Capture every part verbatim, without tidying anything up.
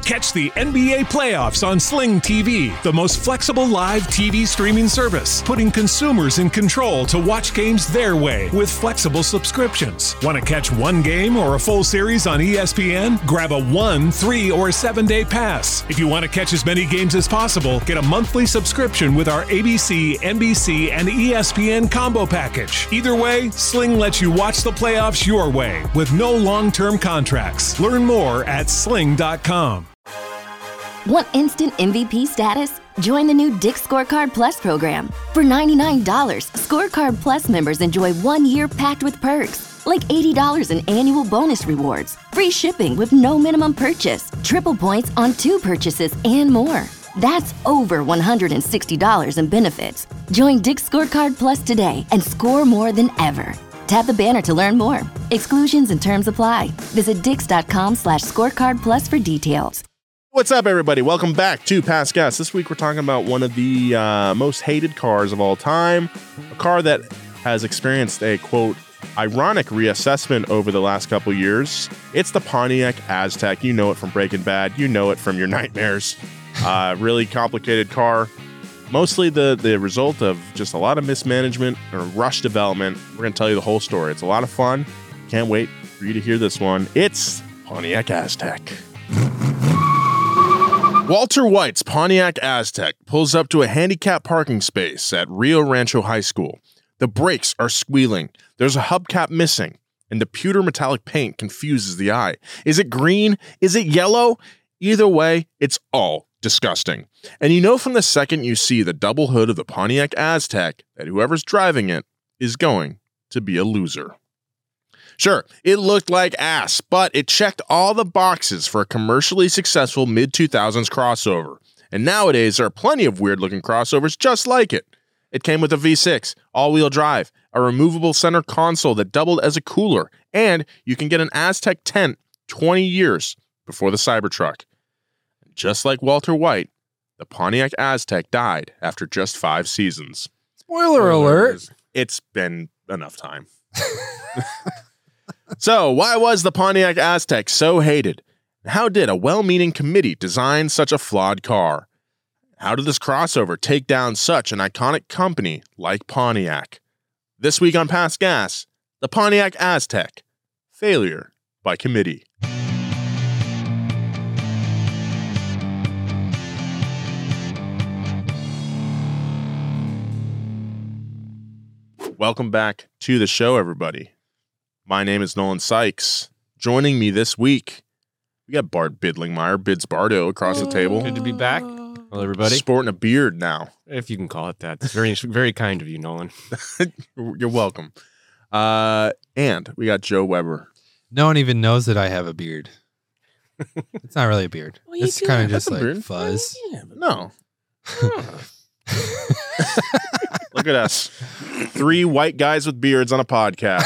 Catch the N B A playoffs on Sling T V, the most flexible live T V streaming service, putting consumers in control to watch games their way with flexible subscriptions. Want to catch one game or a full series on E S P N? Grab a one, three, or seven-day pass. If you want to catch as many games as possible, get a monthly subscription with our A B C, N B C, and E S P N combo package. Either way, Sling lets you watch the playoffs your way with no long-term contracts. Learn more at sling dot com. Want instant M V P status? Join the new Dick's Scorecard Plus program. For ninety-nine dollars, Scorecard Plus members enjoy one year packed with perks, like eighty dollars in annual bonus rewards, free shipping with no minimum purchase, triple points on two purchases, and more. That's over one hundred sixty dollars in benefits. Join Dick's Scorecard Plus today and score more than ever. Tap the banner to learn more. Exclusions and terms apply. Visit dix.com slash scorecard plus for details. What's up, everybody? Welcome back to Past Gas. This week we're talking about one of the uh, most hated cars of all time, a car that has experienced a, quote, ironic reassessment over the last couple years. It's the Pontiac Aztek. You know it from Breaking Bad. You know it from your nightmares. Uh, really complicated car. Mostly the, the result of just a lot of mismanagement or rush development. We're going to tell you the whole story. It's a lot of fun. Can't wait for you to hear this one. It's Pontiac Aztek. Walter White's Pontiac Aztek pulls up to a handicapped parking space at Rio Rancho High School. The brakes are squealing. There's a hubcap missing, and the pewter metallic paint confuses the eye. Is it green? Is it yellow? Either way, it's all disgusting. And you know from the second you see the double hood of the Pontiac Aztek that whoever's driving it is going to be a loser. Sure, it looked like ass, but it checked all the boxes for a commercially successful mid two thousands crossover. And nowadays, there are plenty of weird-looking crossovers just like it. It came with a V six, all-wheel drive, a removable center console that doubled as a cooler, and you can get an Aztek tent twenty years before the Cybertruck. Just like Walter White, the Pontiac Aztek died after just five seasons. Spoiler alert. It's been enough time. So, why was the Pontiac Aztek so hated? How did a well-meaning committee design such a flawed car? How did this crossover take down such an iconic company like Pontiac? This week on Past Gas, the Pontiac Aztek, failure by committee. Welcome back to the show, everybody. My name is Nolan Sykes. Joining me this week, we got Bart Bidlingmeyer, Bids Bardo, across the table. Good to be back. Hello, everybody. Sporting a beard now. If you can call it that. It's very, very kind of you, Nolan. You're welcome. Uh, and we got Joe Weber. No one even knows that I have a beard. It's not really a beard. Well, it's kind of just like beard. Fuzz. Oh, yeah, but no. Look at us. Three white guys with beards on a podcast.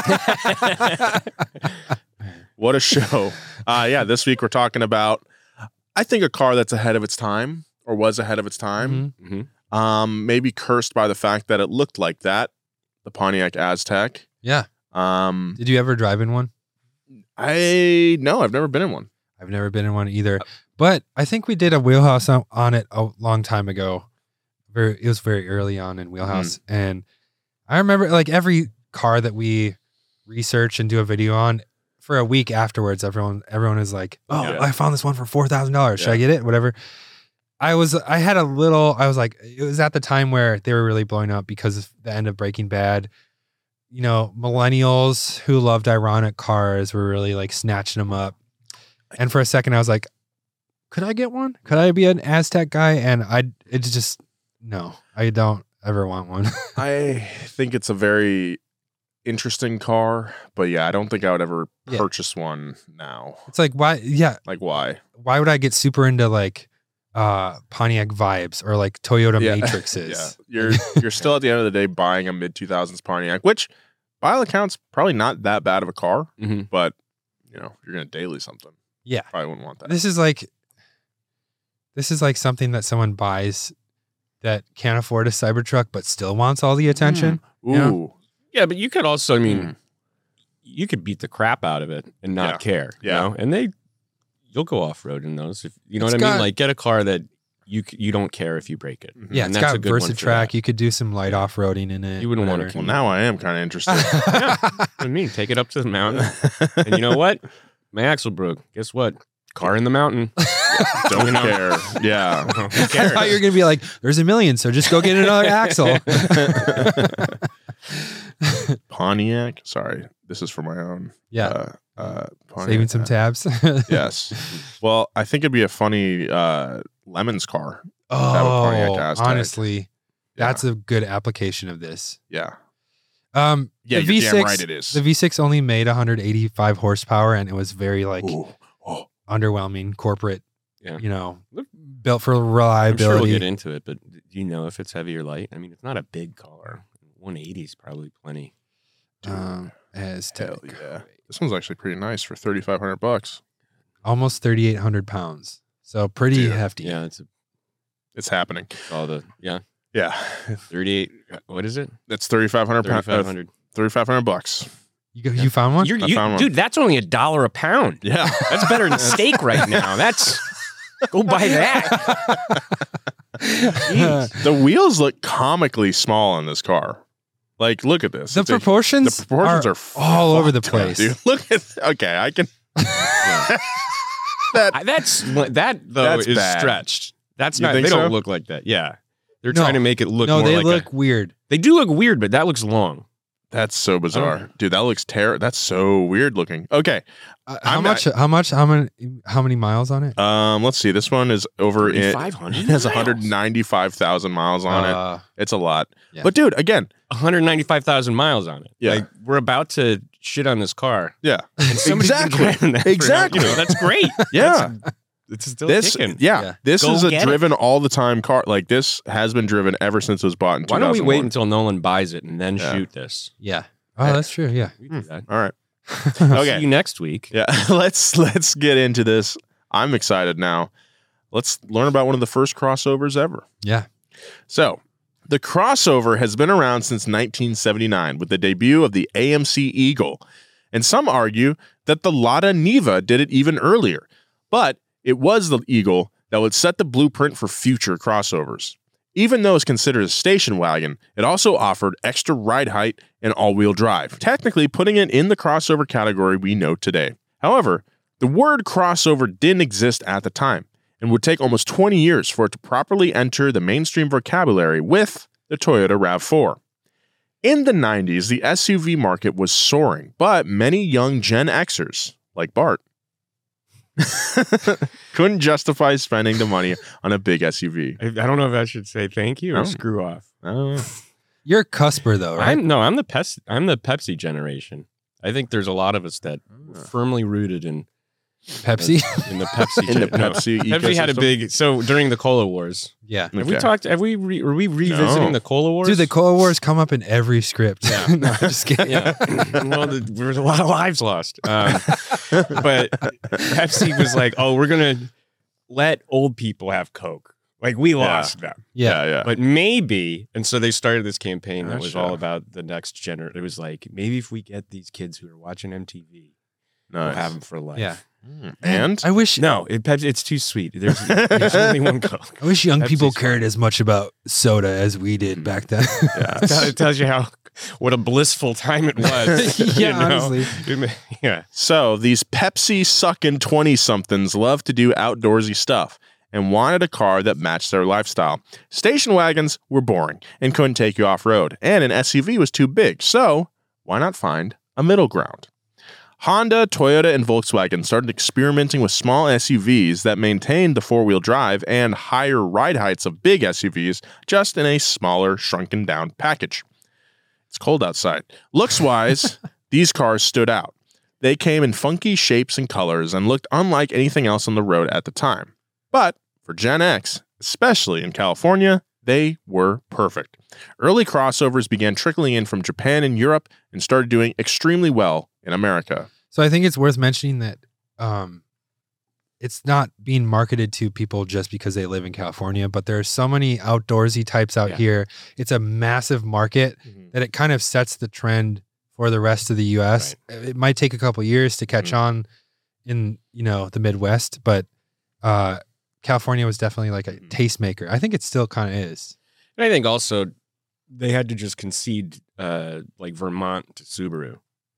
What a show. Uh, yeah, this week we're talking about, I think, a car that's ahead of its time, or was ahead of its time. Mm-hmm. Mm-hmm. Um, maybe cursed by the fact that it looked like that, the Pontiac Aztek. Yeah. Um, Did you ever drive in one? I, no, I've never been in one. I've never been in one either. But I think we did a Wheelhouse on, on it a long time ago. Very, it was very early on in Wheelhouse. Mm. And I remember like every car that we research and do a video on, for a week afterwards, everyone everyone is like, oh, yeah. I found this one for four thousand dollars. Should yeah. I get it? Whatever. I was, I had a little, I was like, it was at the time where they were really blowing up because of the end of Breaking Bad. You know, millennials who loved ironic cars were really like snatching them up. And for a second, I was like, could I get one? Could I be an Aztek guy? And I, it's just, no, I don't ever want one. I think it's a very interesting car, but yeah, I don't think I would ever Yeah. purchase one now. It's like, why? Yeah. Like, why? Why would I get super into like uh, Pontiac vibes or like Toyota Yeah. Matrixes? Yeah, you're you're still at the end of the day buying a mid two thousands Pontiac, which by all accounts probably not that bad of a car, Mm-hmm. but you know, you're gonna daily something. Yeah. Probably wouldn't want that. This is like, this is like something that someone buys that can't afford a Cybertruck, but still wants all the attention. Ooh. Yeah. Yeah, but you could also, I mean, Mm. you could beat the crap out of it and not Yeah. care. You Yeah. know? And they, you'll go off road in those. If you know It's what I mean. got- Like get a car that you c- you don't care if you break it. Yeah, And it's that's a got good one for Versatrack. that. You could do some light off roading in it. You wouldn't wanna whatever. Well, now I am kind of interested. I mean, take it up to the mountain, and you know what? My axle broke. Guess what? Car in the mountain. Don't You know? care. Yeah. Who I cares? thought you were gonna be like, "There's a million, so just go get another axle." Pontiac. Sorry, this is for my own. Yeah, Uh, uh, Pontiac. saving some tabs. Yes. Well, I think it'd be a funny uh, Lemons car. Oh, Pontiac Aztec. honestly, Yeah. that's a good application of this. Yeah. Um, Yeah, the you're V six, damn right it is. The V six only made one hundred eighty-five horsepower, and it was very like Ooh. Oh. underwhelming corporate. Yeah. You know, Look- built for I'm sure we'll reliability. get into it, but do you know if it's heavy or light? I mean, it's not a big car. one eighty is probably plenty. um, as Hell yeah. This one's actually pretty nice for thirty-five hundred bucks. almost thirty-eight hundred pounds, so pretty Dude, hefty. Yeah, it's, It's happening. it's all the yeah Yeah. thirty-eight. What is it? That's thirty-five hundred pounds. thirty-five hundred. thirty-five hundred bucks. You go, you found one? You're, I you, found one. dude, that's only a dollar a pound. Yeah. That's better than steak right now. That's go buy that. The wheels look comically small on this car. Like, look at this. the It's a- proportions, the proportions are, all over the fucked up, place. dude. Look at. Okay, I can. that I- That's that though That's is bad. stretched. That's You not. think They don't so? look like that. Yeah, they're No. trying to make it look. no, more they like look A, weird. they do look weird, but that looks long. That's so bizarre, Oh. dude. That looks terrible. That's so weird looking. Okay, Uh, how I'm much? How much? How many? How many miles on it? um, let's see. This one is over in. five hundred. It has one hundred ninety-five thousand miles on it. Uh, It's a lot. yeah. But dude, again, one hundred ninety-five thousand miles on it. Yeah. Like we're about to shit on this car. yeah, And somebody's been exactly, driving that for- exactly. you know, that's great. yeah. It's still This, kicking. yeah, Yeah. this Go is a get it. driven all the time car. Like this has been driven ever since it was bought in Why don't we wait two thousand one. until Nolan buys it and then Yeah. shoot this? yeah. Oh, that's true. Yeah. We do that. All right. Okay. See you next week. Yeah, let's let's get into this. I'm excited now. Let's learn about one of the first crossovers ever. Yeah. So, the crossover has been around since nineteen seventy-nine with the debut of the A M C Eagle. And some argue that the Lada Niva did it even earlier. But it was the Eagle that would set the blueprint for future crossovers. Even though it's considered a station wagon, it also offered extra ride height and all-wheel drive, technically putting it in the crossover category we know today. However, the word crossover didn't exist at the time and would take almost twenty years for it to properly enter the mainstream vocabulary with the Toyota RAV four. In the nineties, the S U V market was soaring, but many young Gen Xers, like Bart, couldn't justify spending the money on a big S U V. I, I don't know if I should say thank you or Oh. screw off. Uh, You're a cusper though, right? I'm no, I'm the Pepsi. I'm the Pepsi generation. I think there's a lot of us that Oh. are firmly rooted in Pepsi. in the Pepsi. in the gen- no. Pepsi Pepsi had a ecosystem? big. So during the Cola Wars, yeah. have we Okay. talked? Have we? Re, are we revisiting No. the Cola Wars? Dude, the Cola Wars come up in every script. Yeah. no, I'm just kidding. yeah. well, the, there was a lot of lives lost. Um, but Pepsi was like, "Oh, we're gonna let old people have Coke. Like we lost them, Yeah. Yeah, yeah. but maybe." And so they started this campaign that was Gotcha. all about the next generation. It was like, maybe if we get these kids who are watching M T V, we'll Nice. have them for life. Yeah. Mm. And I wish No, it, Pepsi, it's too sweet. There's, there's only one Coke. I wish young Pepsi's people fine. cared as much about soda as we did back then. yeah, It tell- it tells you how what a blissful time it was. Yeah, you know? honestly. It ma- yeah. so these Pepsi sucking twenty somethings love to do outdoorsy stuff and wanted a car that matched their lifestyle. Station wagons were boring and couldn't take you off road, and an S U V was too big. So why not find a middle ground? Honda, Toyota, and Volkswagen started experimenting with small S U Vs that maintained the four-wheel drive and higher ride heights of big S U Vs, just in a smaller, shrunken down package. It's cold outside. Looks-wise, these cars stood out. They came in funky shapes and colors and looked unlike anything else on the road at the time. But for Gen X, especially in California, they were perfect. Early crossovers began trickling in from Japan and Europe and started doing extremely well in America. So I think it's worth mentioning that um, it's not being marketed to people just because they live in California, but there are so many outdoorsy types out Yeah. here. It's a massive market that it kind of sets the trend for the rest of the U S. It might take a couple years to catch Mhm. on in, you know, the Midwest, but uh, California was definitely like a tastemaker. I think it still kind of is. And I think also they had to just concede uh, like Vermont to Subaru.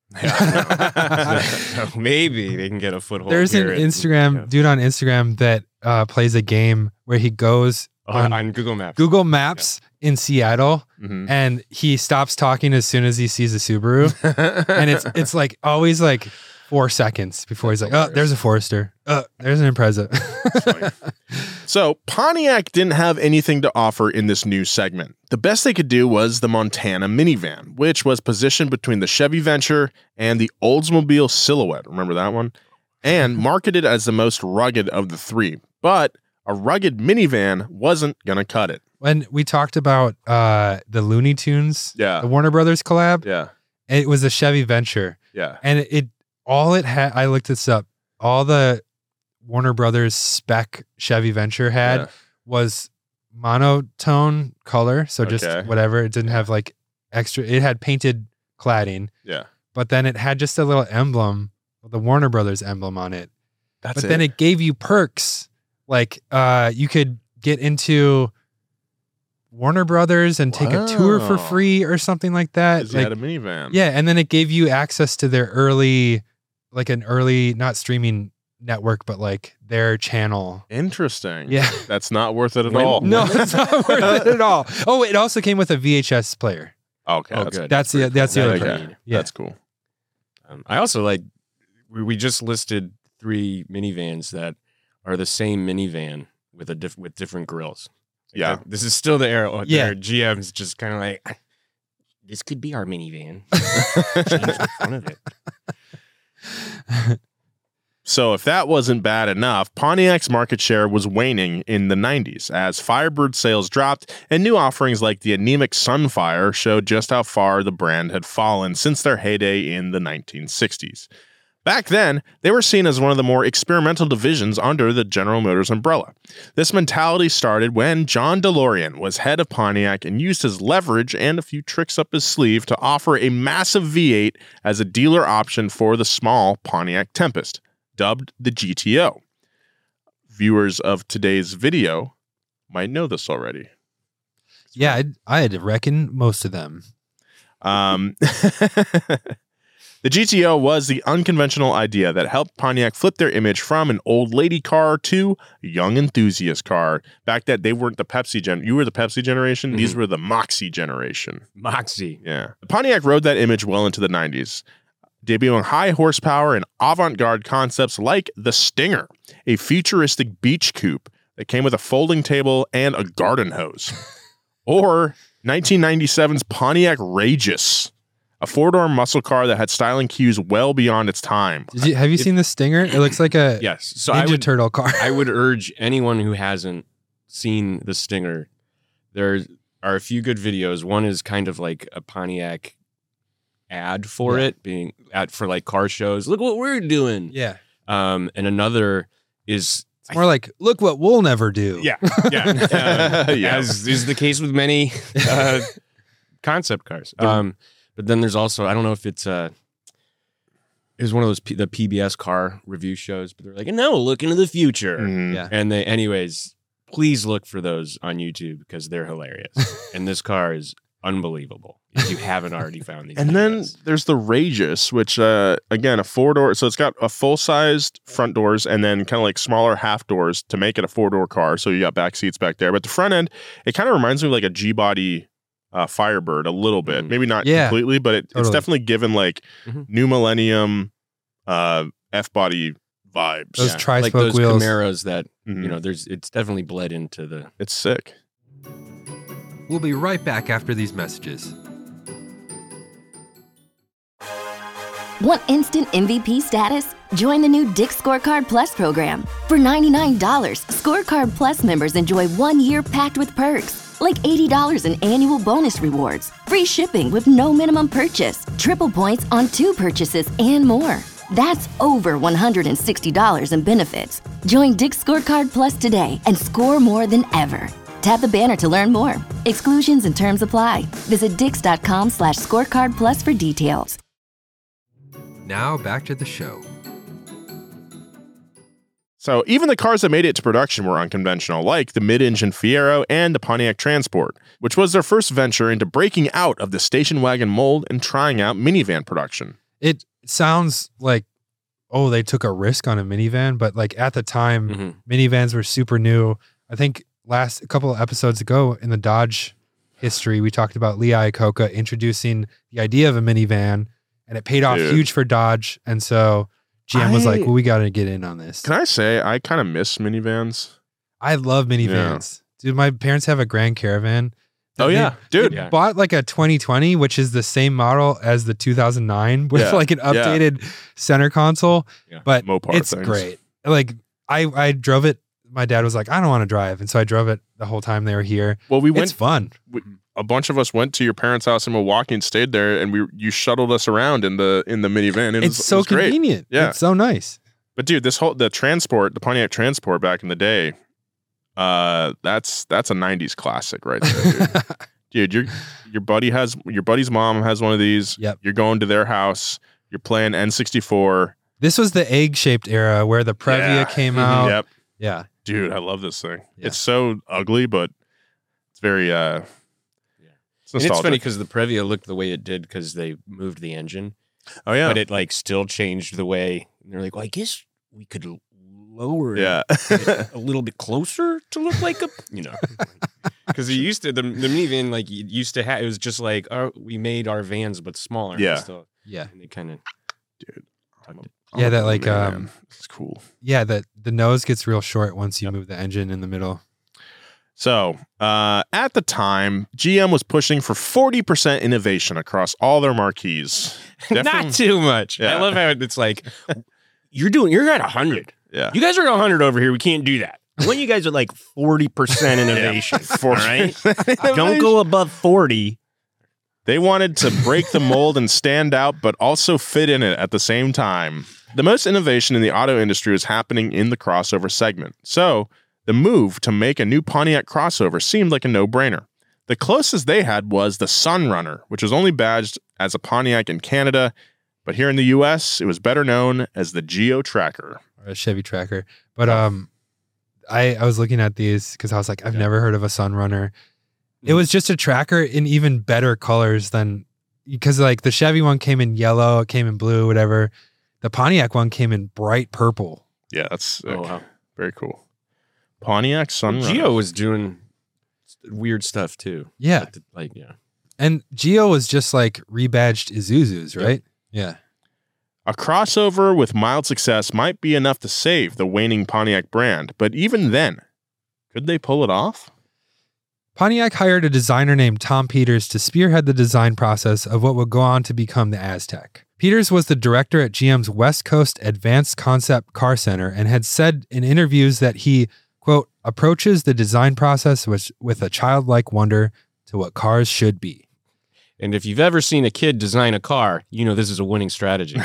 Yeah. so, so maybe they can get a foothold. There's here an at- Instagram yeah. dude on Instagram that uh, plays a game where he goes on, on on Google Maps. Google Maps in Seattle, Mhm. and he stops talking as soon as he sees a Subaru, and it's it's like always like four seconds before he's like, oh, there's a Forester, uh, there's an Impreza. So Pontiac didn't have anything to offer in this new segment. The best they could do was the Montana minivan, which was positioned between the Chevy Venture and the Oldsmobile Silhouette. Remember that one? And marketed as the most rugged of the three. But a rugged minivan wasn't going to cut it. When we talked about uh, the Looney Tunes, Yeah. the Warner Brothers collab, Yeah. it was a Chevy Venture, Yeah. and it, it all it had. I looked this up. All the Warner Brothers spec Chevy Venture had Yeah. was monotone color, so just Okay. whatever. It didn't have like extra. It had painted cladding, Yeah. but then it had just a little emblem, the Warner Brothers emblem on it. That's but it. then it gave you perks, like uh, you could get into Warner Brothers and take a tour for Wow. free or something like that. 'Cause he Like, had a minivan. yeah, and then it gave you access to their early, like an early, not streaming network, but like their channel. Interesting. Yeah. That's not worth it at When- all. No, it's not worth it at all. Oh, it also came with a V H S player. Okay. Oh, that's, good. That's the that's the That other I part. okay. Yeah. That's cool. Um, I also like, we, we just listed three minivans that are the same minivan with a diff- with different grills. Like Yeah. that- this is still the era where Yeah. G M's just kind of like, this could be our minivan. Change the front of it. So if that wasn't bad enough, Pontiac's market share was waning in the nineties as Firebird sales dropped and new offerings like the anemic Sunfire showed just how far the brand had fallen since their heyday in the nineteen sixties. Back then, they were seen as one of the more experimental divisions under the General Motors umbrella. This mentality started when John DeLorean was head of Pontiac and used his leverage and a few tricks up his sleeve to offer a massive V eight as a dealer option for the small Pontiac Tempest, dubbed the G T O. Viewers of today's video might know this already. Yeah, I'd, I'd reckon most of them. Um, the G T O was the unconventional idea that helped Pontiac flip their image from an old lady car to a young enthusiast car. Back then, they weren't the Pepsi gen. You were the Pepsi generation. Mhm. These were the Moxie generation. Moxie. Yeah. Pontiac rode that image well into the nineties, debuting high horsepower and avant-garde concepts like the Stinger, a futuristic beach coupe that came with a folding table and a garden hose. Or nineteen ninety-seven's Pontiac Rageous, a four-door muscle car that had styling cues well beyond its time. Did you have you seen the Stinger? It looks like a Yes. So Ninja I would, Turtle car. I would urge anyone who hasn't seen the Stinger, there are a few good videos. One is kind of like a Pontiac ad for Yeah. it, being at for like car shows. Look what we're doing. Yeah, Um, and another is it's more like look what we'll never do. yeah, yeah, uh, Yeah. as is the case with many uh, concept cars. Um, but then there's also I don't know if it's uh, it was one of those P- the P B S car review shows, but they're like, no, look into the future. Mm. Yeah. And they, anyways, please look for those on YouTube because they're hilarious. And this car is unbelievable if you haven't already found these. And then videos. there's the Rageous, which, uh, again, a four-door. So it's got a full-sized front doors and then kind of like smaller half doors to make it a four-door car. So you got back seats back there. But the front end, it kind of reminds me of like a G-body uh, Firebird a little bit. Mhm. Maybe not Yeah, completely, but it, it's totally. definitely given like Mhm. New Millennium uh, F-body vibes. Those Yeah, tri-spoke like those wheels. Camaros that Mhm. you know, there's it's definitely bled into the. It's sick. We'll be right back after these messages. Want instant M V P status? Join the new Dick's Scorecard Plus program. For ninety-nine dollars, Scorecard Plus members enjoy one year packed with perks, like eighty dollars in annual bonus rewards, free shipping with no minimum purchase, triple points on two purchases, and more. That's over one hundred sixty dollars in benefits. Join Dick's Scorecard Plus today and score more than ever. Tap the banner to learn more. Exclusions and terms apply. Visit dix.com slash scorecard plus for details. Now back to the show. So even the cars that made it to production were unconventional, like the mid-engine Fiero and the Pontiac Transport, which was their first venture into breaking out of the station wagon mold and trying out minivan production. It sounds like, oh, they took a risk on a minivan, but like at the time, Mm-hmm. minivans were super new. I think last a couple of episodes ago in the Dodge history, we talked about Lee Iacocca introducing the idea of a minivan, and it paid off Dude. huge for Dodge. And so G M was I- like, well, we got to get in on this. Can I say I kind of miss minivans? I love minivans. Dude, my parents have a Grand Caravan. Oh, They- yeah. Dude. they Yeah. bought like a twenty twenty, which is the same model as the two thousand nine with Yeah. like an Yeah. updated center console. Yeah. But Mopar it's things. great. Like I, I drove it. My dad was like, I don't want to drive. And so I drove it the whole time they were here. Well, we It's went. fun. A bunch of us went to your parents' house in Milwaukee and stayed there, and we you shuttled us around in the in the minivan. It It's was, so it was great. convenient. Yeah. It's so nice. But dude, this whole the transport, the Pontiac Transport back in the day, uh, that's that's a nineties classic right there, dude. dude, your your buddy has your buddy's mom has one of these. Yep. You're going to their house. You're playing N sixty-four. This was the egg-shaped era where the Previa Yeah. came Mhm. out. Yep, Yeah. dude, I love this thing. Yeah. It's so ugly, but it's very uh, Yeah. it's And it's funny nostalgic. because the Previa looked the way it did because they moved the engine, Oh yeah, but it like still changed the way. And they're like, well, I guess we could l- lower yeah. it a little bit closer to look like a, you know, because you used to the the minivan like you used to have. It was just like, oh, we made our vans but smaller. Yeah. So, Yeah. and they kind of Dude. tugged it. Yeah, that, Oh, like, man. um, it's cool. Yeah. The, the nose gets real short once you move the engine in the middle. So, uh, at the time, G M was pushing for forty percent innovation across all their marquees. Definitely- Not too much. Yeah. I love how it's like you're doing. You're at a hundred. Yeah. You guys are at a hundred over here. We can't do that. I want you guys at like forty percent innovation. All right. Don't go above forty. They wanted to break the mold and stand out, but also fit in it at the same time. The most innovation in the auto industry was happening in the crossover segment. So, the move to make a new Pontiac crossover seemed like a no-brainer. The closest they had was the Sunrunner, which was only badged as a Pontiac in Canada, but here in the U S, it was better known as the Geo Tracker. Or a Chevy Tracker. But um, I, I was looking at these because I was like, I've Yeah. never heard of a Sunrunner. It Mm. was just a tracker in even better colors than, because like the Chevy one came in yellow, it came in blue, whatever. The Pontiac one came in bright purple. Yeah, that's sick. Oh wow. Very cool. Pontiac Sunrunner. Geo was doing weird stuff too. Yeah. Like, the- like yeah. And Geo was just like rebadged Isuzus, right? Yeah. A crossover with mild success might be enough to save the waning Pontiac brand, but even then, could they pull it off? Pontiac hired a designer named Tom Peters to spearhead the design process of what would go on to become the Aztek. Peters was the director at G M's West Coast Advanced Concept Car Center and had said in interviews that he, quote, approaches the design process with, with a childlike wonder to what cars should be. And if you've ever seen a kid design a car, you know this is a winning strategy.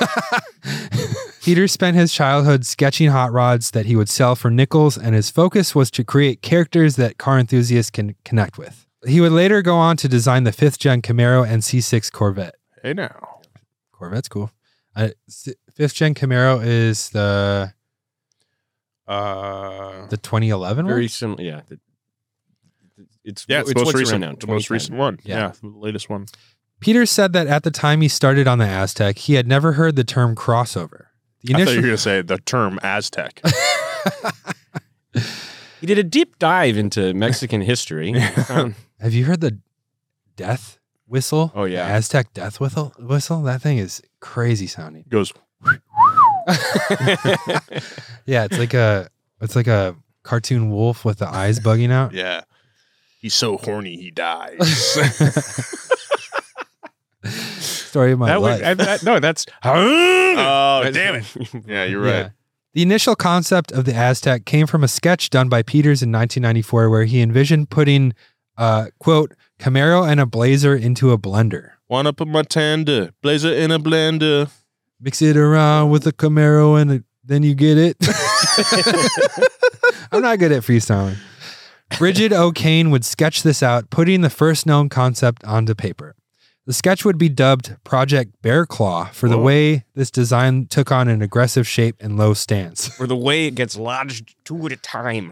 Peters spent his childhood sketching hot rods that he would sell for nickels, and his focus was to create characters that car enthusiasts can connect with. He would later go on to design the fifth gen Camaro and C six Corvette. Hey now. Corvette's cool. Uh, s- fifth gen Camaro is the Uh, the twenty eleven Very one. similar. Yeah. The- the- It's yeah, it's, it's the most what's recent, around now, the most twenty ten. recent one. Yeah. Yeah. the latest one. Peters said that at the time he started on the Aztek, he had never heard the term crossover. The I thought you were initial going to say the term Aztec. He did a deep dive into Mexican history. Um, Have you heard the death whistle? Oh, yeah. The Aztec death whistle. Whistle. That thing is crazy sounding. Goes, Yeah, it's like a it's like a cartoon wolf with the eyes bugging out. yeah. He's so horny he dies. Story of my that life. would, I, that, no, that's. oh, damn it. Yeah, you're right. Yeah. The initial concept of the Aztec came from a sketch done by Peters in nineteen ninety-four where he envisioned putting, uh, quote, Camaro and a Blazer into a blender. Wanna put my tender blazer in a blender. Mix it around with a Camaro and a, then you get it. I'm not good at freestyling. Bridget O'Kane would sketch this out, putting the first known concept onto paper. The sketch would be dubbed Project Bear Claw for the Whoa. way this design took on an aggressive shape and low stance. Or the way it gets lodged two at a time.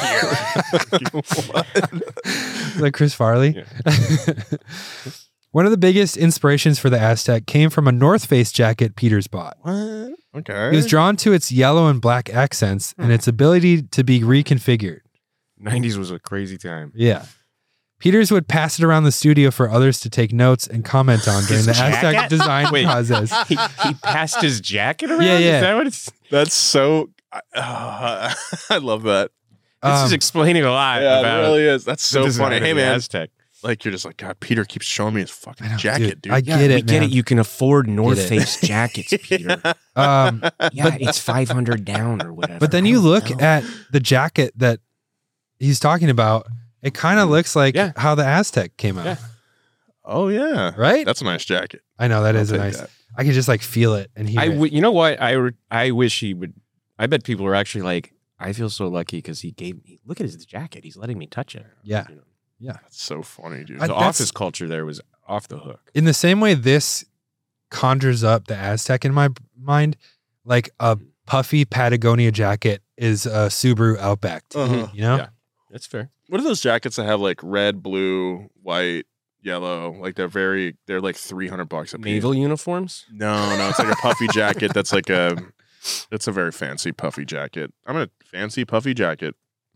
Like Chris Farley. Yeah. One of the biggest inspirations for the Aztec came from a North Face jacket Peters bought. What? Okay. He was drawn to its yellow and black accents and its ability to be reconfigured. nineties was a crazy time. Yeah. Peters would pass it around the studio for others to take notes and comment on during His the Aztec jacket? design Wait. process. He, he passed his jacket around? Yeah, yeah. Is that what it's... That's so. Uh, I love that. This is Um, explaining a lot Yeah, about it really is. That's the so design funny. of Hey, the man. Aztec. Like, you're just like, God, Peter keeps showing me his fucking I know, jacket, dude. I Yeah, get we it, get man. it. You can afford North it. Face jackets, Peter. Um, Yeah, it's five hundred down or whatever. but then I you don't look know. at the jacket that he's talking about. It kind of looks like Yeah. how the Aztec came out, Yeah. Oh, yeah. right? That's a nice jacket. I know that I'll is a take nice. that. I can just like feel it and hear I it. w- you know what? I, re- I wish he would. I bet people are actually like, I feel so lucky because he gave me, look at his jacket. He's letting me touch it. Yeah. You know, That's so funny, dude. I- the that's- office culture there was off the hook. In the same way, this conjures up the Aztec in my b- mind, like a puffy Patagonia jacket is a Subaru Outback. tee, Uh-huh. You know? Yeah. That's fair. What are those jackets that have like red, blue, white, yellow? Like they're very, they're like three hundred bucks a piece. Naval uniforms? No, no, it's like a puffy jacket. That's like a, it's a very fancy puffy jacket. I'm in a fancy puffy jacket.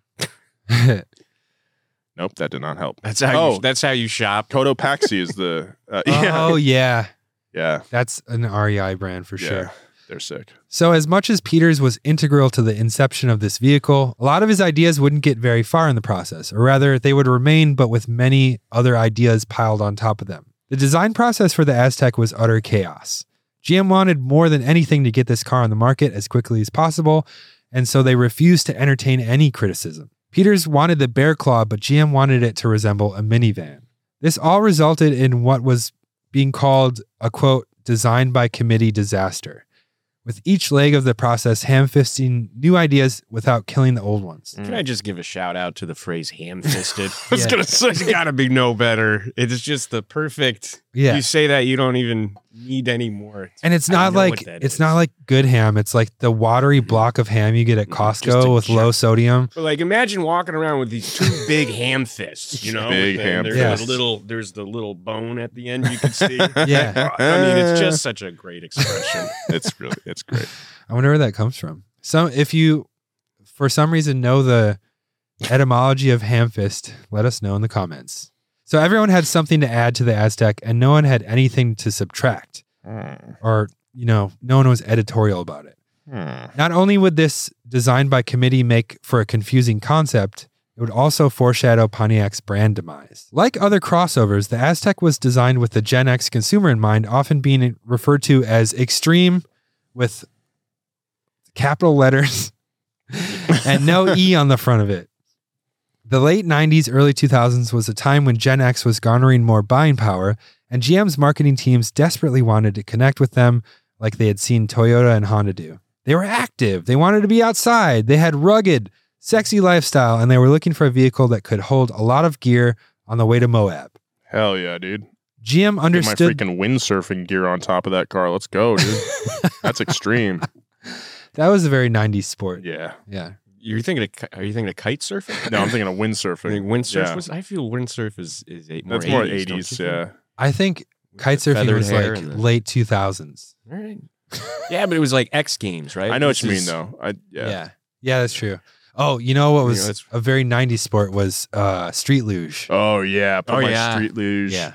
Nope, that did not help. That's how Oh. you, that's how you shop. Cotopaxi is the, uh, yeah, Oh yeah, yeah, that's an R E I brand for yeah, sure. they're sick. So as much as Peters was integral to the inception of this vehicle, a lot of his ideas wouldn't get very far in the process, or rather they would remain but with many other ideas piled on top of them. The design process for the Aztec was utter chaos. G M wanted more than anything to get this car on the market as quickly as possible, and so they refused to entertain any criticism. Peters wanted the Bear Claw, but G M wanted it to resemble a minivan. This all resulted in what was being called a, quote, design by committee disaster, with each leg of the process ham-fisting new ideas without killing the old ones. Can I just give a shout out to the phrase ham-fisted? I was Yeah. gonna say, It's got to be no better. It's just the perfect. Yeah. You say that, you don't even need any more. And it's I not know like what that it's is. not like good ham. It's like the watery block of ham you get at Mhm. Just a Costco with jar- low sodium. But like, imagine walking around with these two big ham fists. You know, Big with the- ham there's fists. a little. There's the little bone at the end you can see. Yeah. I mean, it's just such a great expression. it's really, it's great. I wonder where that comes from. Some if you for some reason know the etymology of ham fist, let us know in the comments. So everyone had something to add to the Aztec and no one had anything to subtract. Or, you know, no one was editorial about it. Hmm. Not only would this design by committee make for a confusing concept, it would also foreshadow Pontiac's brand demise. Like other crossovers, the Aztec was designed with the Gen X consumer in mind, often being referred to as extreme with capital letters and no E on the front of it. The late nineties, early two thousands was a time when Gen X was garnering more buying power, and G M's marketing teams desperately wanted to connect with them like they had seen Toyota and Honda do. They were active. They wanted to be outside. They had rugged, sexy lifestyle, and they were looking for a vehicle that could hold a lot of gear on the way to Moab. Hell yeah, dude. G M Get my understood freaking windsurfing gear on top of that car. Let's go, dude. That's extreme. that was a very nineties sport. Yeah. Yeah. You're thinking of, ki- are you thinking of kite surfing? No, I'm thinking of I think windsurfing. windsurf Yeah. was. I feel windsurf is is eight, more That's more eighties, don't eighties, you think? yeah. I think With kite the surfing feathered was hair like and the- late two thousands. All right. Yeah, but it was like X Games, right? I know what This you mean, is- though. I Yeah. yeah. yeah. that's true. Oh, you know what You was know, it's- a very nineties sport was uh, street luge. Oh yeah. Put Oh, my yeah. street luge. Yeah.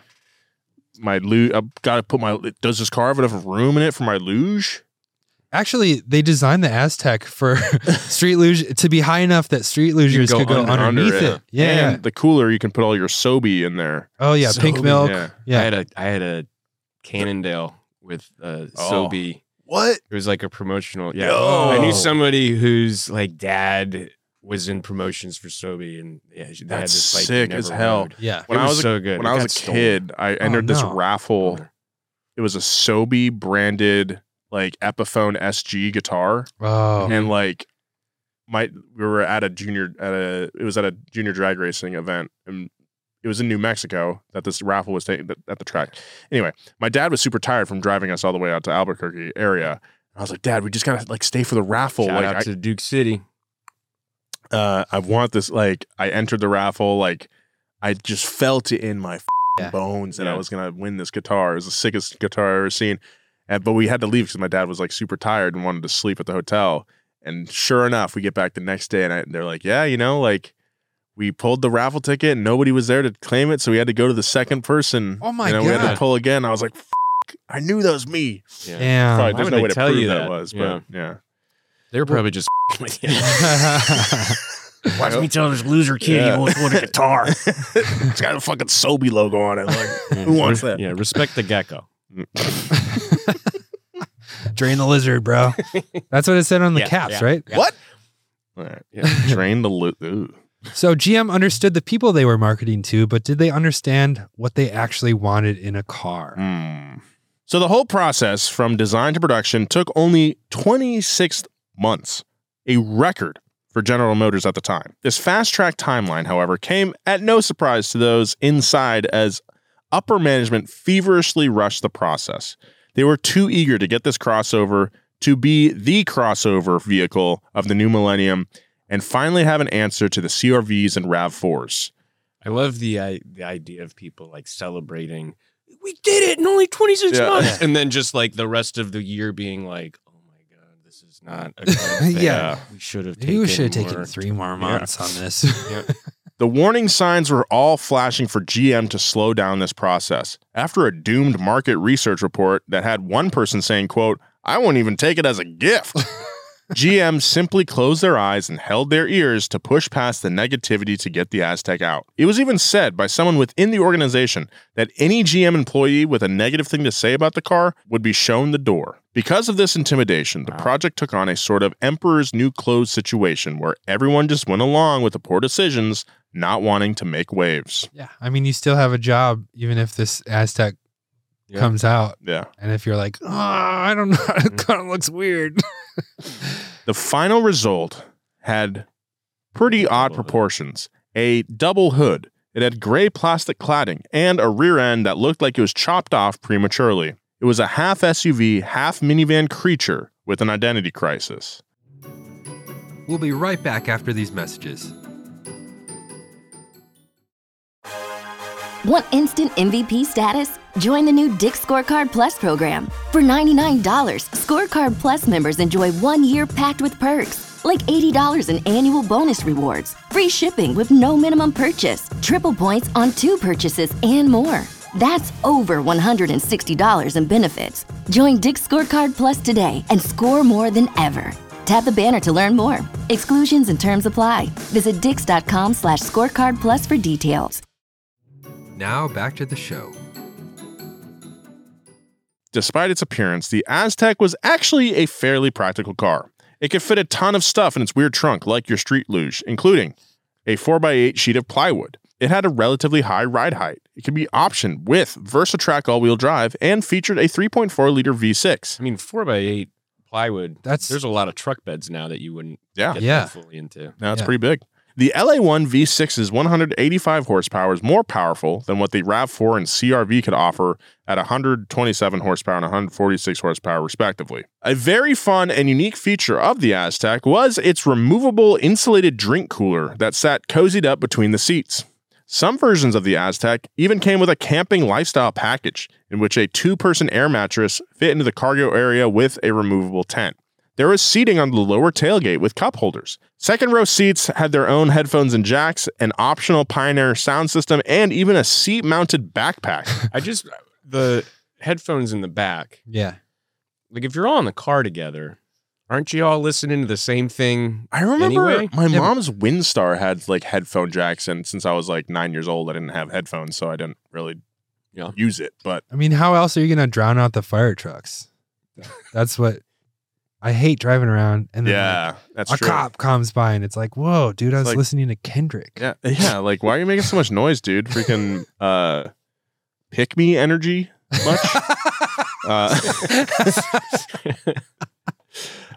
My luge. I've got to put my. Does this car have enough room in it for my luge? Actually, they designed the Aztec for street luge to be high enough that street lugers go could go under- underneath under it. it. Yeah, And yeah. the cooler, you can put all your Sobe in there. Oh yeah, pink Sobe, milk. yeah. Yeah. I had a I had a Cannondale with uh, Oh. Sobe. What? It was like a promotional. Yeah, Yo. I knew somebody whose like dad was in promotions for Sobe, and yeah, they had That's this like sick never as hell. rode. Yeah. When It I was was a- so good. When It I was got a stolen. kid, I entered this no. raffle. It was a Sobe branded like Epiphone S G guitar, Oh. and like my we were at a junior at a it was at a junior drag racing event, and it was in New Mexico that this raffle was taken at the track. Anyway, my dad was super tired from driving us all the way out to Albuquerque area. I was like, Dad, we just gotta like stay for the raffle. Shout like out I, to Duke City. uh, I want this. Like I entered the raffle. Like I just felt it in my Yeah. bones that Yeah. I was gonna win this guitar. It was the sickest guitar I've ever seen. And, but we had to leave because my dad was like super tired and wanted to sleep at the hotel. And sure enough, we get back the next day and I, they're like, yeah, you know, like we pulled the raffle ticket and nobody was there to claim it. So we had to go to the second person. Oh my you know, We had God. to pull again. I was like, F- I knew that was me. Yeah. Damn. Probably, Why there's would no they way to tell prove you that, that? was, Yeah. but yeah. They were probably just with you. Watch me tell this loser kid Yeah. he wants one a guitar. It's got a fucking Sobe logo on it. Like, who wants that? Yeah, respect the gecko. Drain the lizard, bro. That's what it said on the Yeah, caps, yeah. right? What? All right. Yeah. Drain the loot. Ooh. So G M understood the people they were marketing to, but did they understand what they actually wanted in a car? Hmm. So the whole process from design to production took only twenty-six months, a record for General Motors at the time. This fast-track timeline, however, came at no surprise to those inside as upper management feverishly rushed the process. They were too eager to get this crossover to be the crossover vehicle of the new millennium and finally have an answer to the C R Vs and RAV fours. I love the uh, the idea of people like celebrating. We did it in only twenty-six Yeah. months, and then just like the rest of the year being like, "Oh my god, this is not a good thing. Yeah. we should have. Maybe we should have more. taken three more months on this. The warning signs were all flashing for G M to slow down this process. After a doomed market research report that had one person saying, quote, I won't even take it as a gift. G M simply closed their eyes and held their ears to push past the negativity to get the Aztek out. It was even said by someone within the organization that any G M employee with a negative thing to say about the car would be shown the door. Because of this intimidation, the project took on a sort of Emperor's New Clothes situation where everyone just went along with the poor decisions, not wanting to make waves. Yeah. I mean, you still have a job, even if this Aztec Yeah. comes out. Yeah. And if you're like, oh, I don't know, it kind of looks weird. The final result had pretty odd proportions. A double hood. It had gray plastic cladding and a rear end that looked like it was chopped off prematurely. It was a half S U V, half minivan creature with an identity crisis. We'll be right back after these messages. Want instant M V P status? Join the new Dick's Scorecard Plus program. For ninety-nine dollars, Scorecard Plus members enjoy one year packed with perks, like eighty dollars in annual bonus rewards, free shipping with no minimum purchase, triple points on two purchases, and more. That's over one hundred sixty dollars in benefits. Join Dick's Scorecard Plus today and score more than ever. Tap the banner to learn more. Exclusions and terms apply. Visit dix.com slash scorecard plus for details. Now back to the show. Despite its appearance, the Aztek was actually a fairly practical car. It could fit a ton of stuff in its weird trunk, like your street luge, including a four by eight sheet of plywood. It had a relatively high ride height. It could be optioned with VersaTrack all-wheel drive and featured a three point four liter V six. I mean, four by eight plywood. That's- there's a lot of truck beds now that you wouldn't Yeah. get Yeah. that fully into. Now it's Yeah. pretty big. The L A one V six's one hundred eighty-five horsepower is more powerful than what the RAV four and C R V could offer at one hundred twenty-seven horsepower and one hundred forty-six horsepower, respectively. A very fun and unique feature of the Aztek was its removable insulated drink cooler that sat cozied up between the seats. Some versions of the Aztek even came with a camping lifestyle package in which a two-person air mattress fit into the cargo area with a removable tent. There was seating on the lower tailgate with cup holders. Second row seats had their own headphones and jacks, an optional Pioneer sound system, and even a seat-mounted backpack. I just the headphones in the back. Yeah. Like if you're all in the car together, aren't you all listening to the same thing? I remember Anyway? my Yeah, but- mom's Windstar had like headphone jacks, and since I was like nine years old, I didn't have headphones, so I didn't really Yeah. use it. But I mean, how else are you going to drown out the fire trucks? That's what I hate driving around. And then yeah, that's like, a true. cop comes by and it's like, whoa, dude, I was like- listening to Kendrick. Yeah, yeah. Like, why are you making so much noise, dude? Freaking uh, pick me energy much? uh,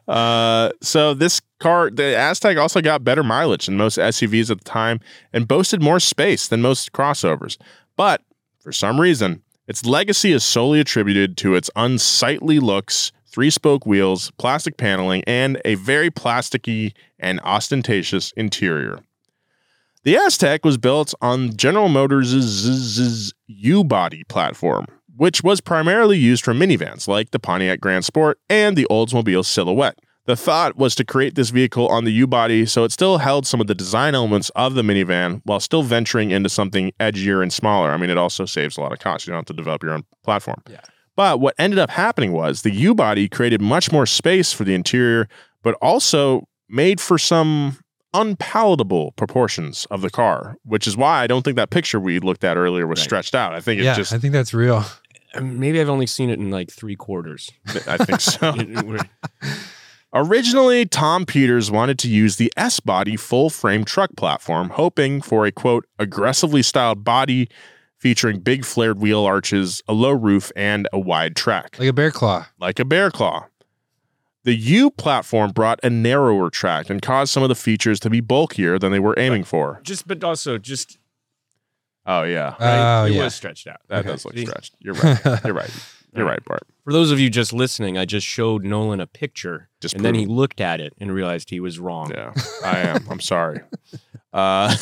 Uh, so this car, the Aztek, also got better mileage than most S U Vs at the time and boasted more space than most crossovers. But for some reason, its legacy is solely attributed to its unsightly looks, three-spoke wheels, plastic paneling, and a very plasticky and ostentatious interior. The Aztek was built on General Motors' U-Body platform, which was primarily used for minivans like the Pontiac Grand Sport and the Oldsmobile Silhouette. The thought was to create this vehicle on the U-Body so it still held some of the design elements of the minivan while still venturing into something edgier and smaller. I mean, it also saves a lot of cost. You don't have to develop your own platform. Yeah. But what ended up happening was the U-Body created much more space for the interior, but also made for some unpalatable proportions of the car, which is why I don't think that picture we looked at earlier was Right. stretched out. I think it Yeah, just, I think that's real. Maybe I've only seen it in like three quarters. I think so. Originally, Tom Peters wanted to use the S-Body full-frame truck platform, hoping for a, quote, aggressively styled body featuring big flared wheel arches, a low roof, and a wide track. Like a bear claw. Like a bear claw. The U platform brought a narrower track and caused some of the features to be bulkier than they were aiming for. Just, but also just, Oh, yeah. right? Oh, it yeah. was stretched out. That okay. does look See? stretched. You're right. You're right. You're right, Bart. For those of you just listening, I just showed Nolan a picture, Just and then he prove- looked at it and realized he was wrong. Yeah, I am. I'm sorry. Uh,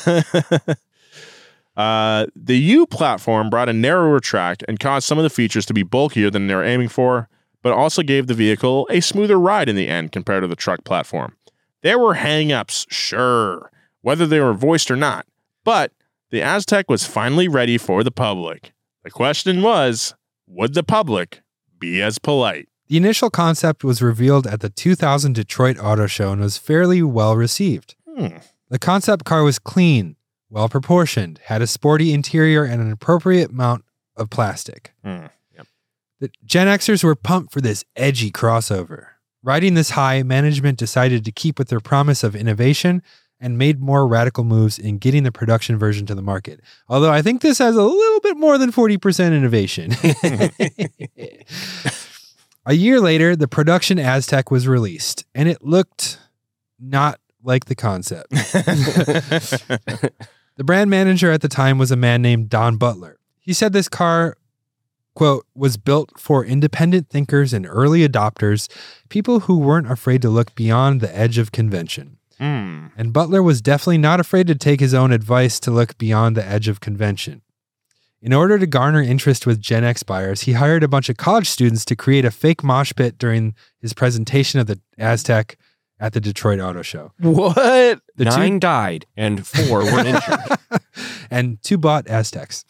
uh, the U platform brought a narrower track and caused some of the features to be bulkier than they were aiming for, but also gave the vehicle a smoother ride in the end compared to the truck platform. There were hang-ups, sure, whether they were voiced or not, but the Aztek was finally ready for the public. The question was, would the public be as polite? The initial concept was revealed at the two thousand Detroit Auto Show and was fairly well received. Hmm. The concept car was clean, well proportioned, had a sporty interior and an appropriate amount of plastic. Hmm. The Gen Xers were pumped for this edgy crossover. Riding this high, management decided to keep with their promise of innovation and made more radical moves in getting the production version to the market. Although I think this has a little bit more than forty percent innovation. A year later, the production Aztek was released, and it looked not like the concept. The brand manager at the time was a man named Don Butler. He said this car, quote, was built for independent thinkers and early adopters, people who weren't afraid to look beyond the edge of convention. Hmm. And Butler was definitely not afraid to take his own advice to look beyond the edge of convention. In order to garner interest with Gen X buyers, he hired a bunch of college students to create a fake mosh pit during his presentation of the Aztek at the Detroit Auto Show. What? The Nine two, died and four were injured. and two bought Aztecs.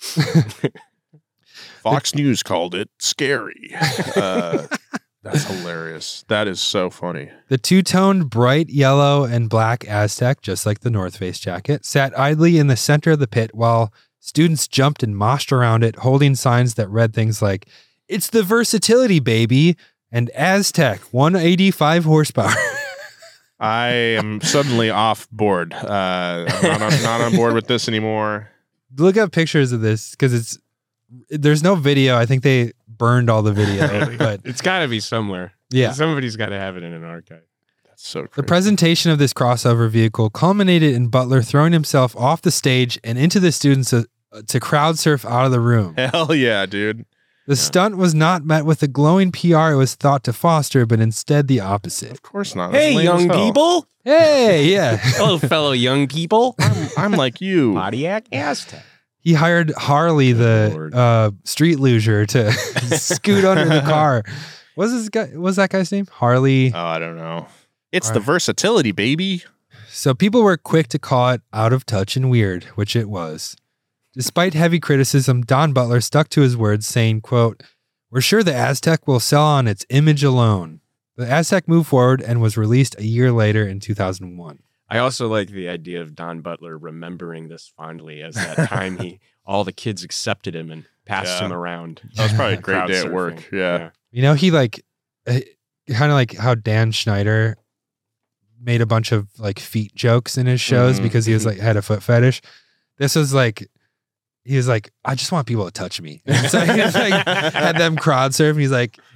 Fox News called it scary. Uh, that's hilarious. That is so funny. The two-toned bright yellow and black Aztek, just like the North Face jacket, sat idly in the center of the pit while students jumped and moshed around it, holding signs that read things like, "It's the versatility, baby," and Aztek, one eighty-five horsepower. I am suddenly off board. Uh, I'm not on, not on board with this anymore. Look up pictures of this because it's there's no video. I think they burned all the video, but It's got to be somewhere. yeah. Somebody's got to have it in an archive. That's so The crazy. presentation of this crossover vehicle culminated in Butler throwing himself off the stage and into the students to, to crowd surf out of the room. Hell yeah, dude. The stunt was not met with the glowing P R it was thought to foster, but instead the opposite. Of course not. That's Hey, lame as young hell. people. Hey, yeah. Hello, fellow young people. I'm, I'm like you. Pontiac Aztek. He hired Harley, Good the Lord. uh, street loser, to scoot under the car. What was this guy? What was that guy's name? Harley. Oh, I don't know. It's All the right. versatility, baby. So people were quick to call it out of touch and weird, which it was. Despite heavy criticism, Don Butler stuck to his words, saying, quote, "We're sure the Aztek will sell on its image alone." The Aztek moved forward and was released a year later in two thousand one. I also like the idea of Don Butler remembering this fondly as that time he all the kids accepted him and passed Yeah. him around. That was probably a great Crowd day at surfing. work. Yeah. You know, he like, kind of like how Dan Schneider made a bunch of like feet jokes in his shows Mhm. because he was like had a foot fetish. This was like, he was like, I just want people to touch me. And so he was, like, had them crowd surf. And he's like,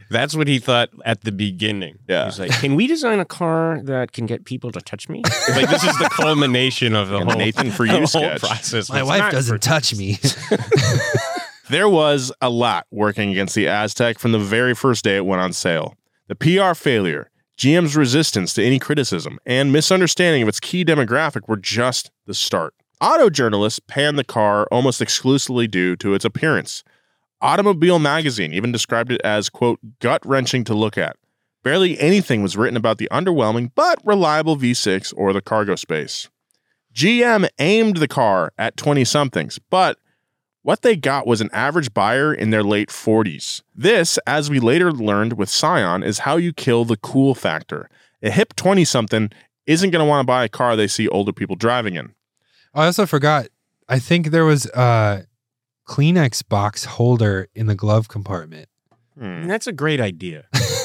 That's what he thought at the beginning. Yeah. He's like, can we design a car that can get people to touch me? Like, this is the culmination of the And whole Nathan for the you whole sketch. process. My It's wife not doesn't for- touch me. There was a lot working against the Aztek from the very first day it went on sale. The P R failure, G M's resistance to any criticism, and misunderstanding of its key demographic were just the start. Auto journalists panned the car almost exclusively due to its appearance. Automobile Magazine even described it as, quote, gut-wrenching to look at. Barely anything was written about the underwhelming but reliable V six or the cargo space. G M aimed the car at twenty-somethings, but what they got was an average buyer in their late forties. This, as we later learned with Scion, is how you kill the cool factor. A hip twenty-something isn't going to want to buy a car they see older people driving in. I also forgot. I think there was a Kleenex box holder in the glove compartment. And that's a great idea.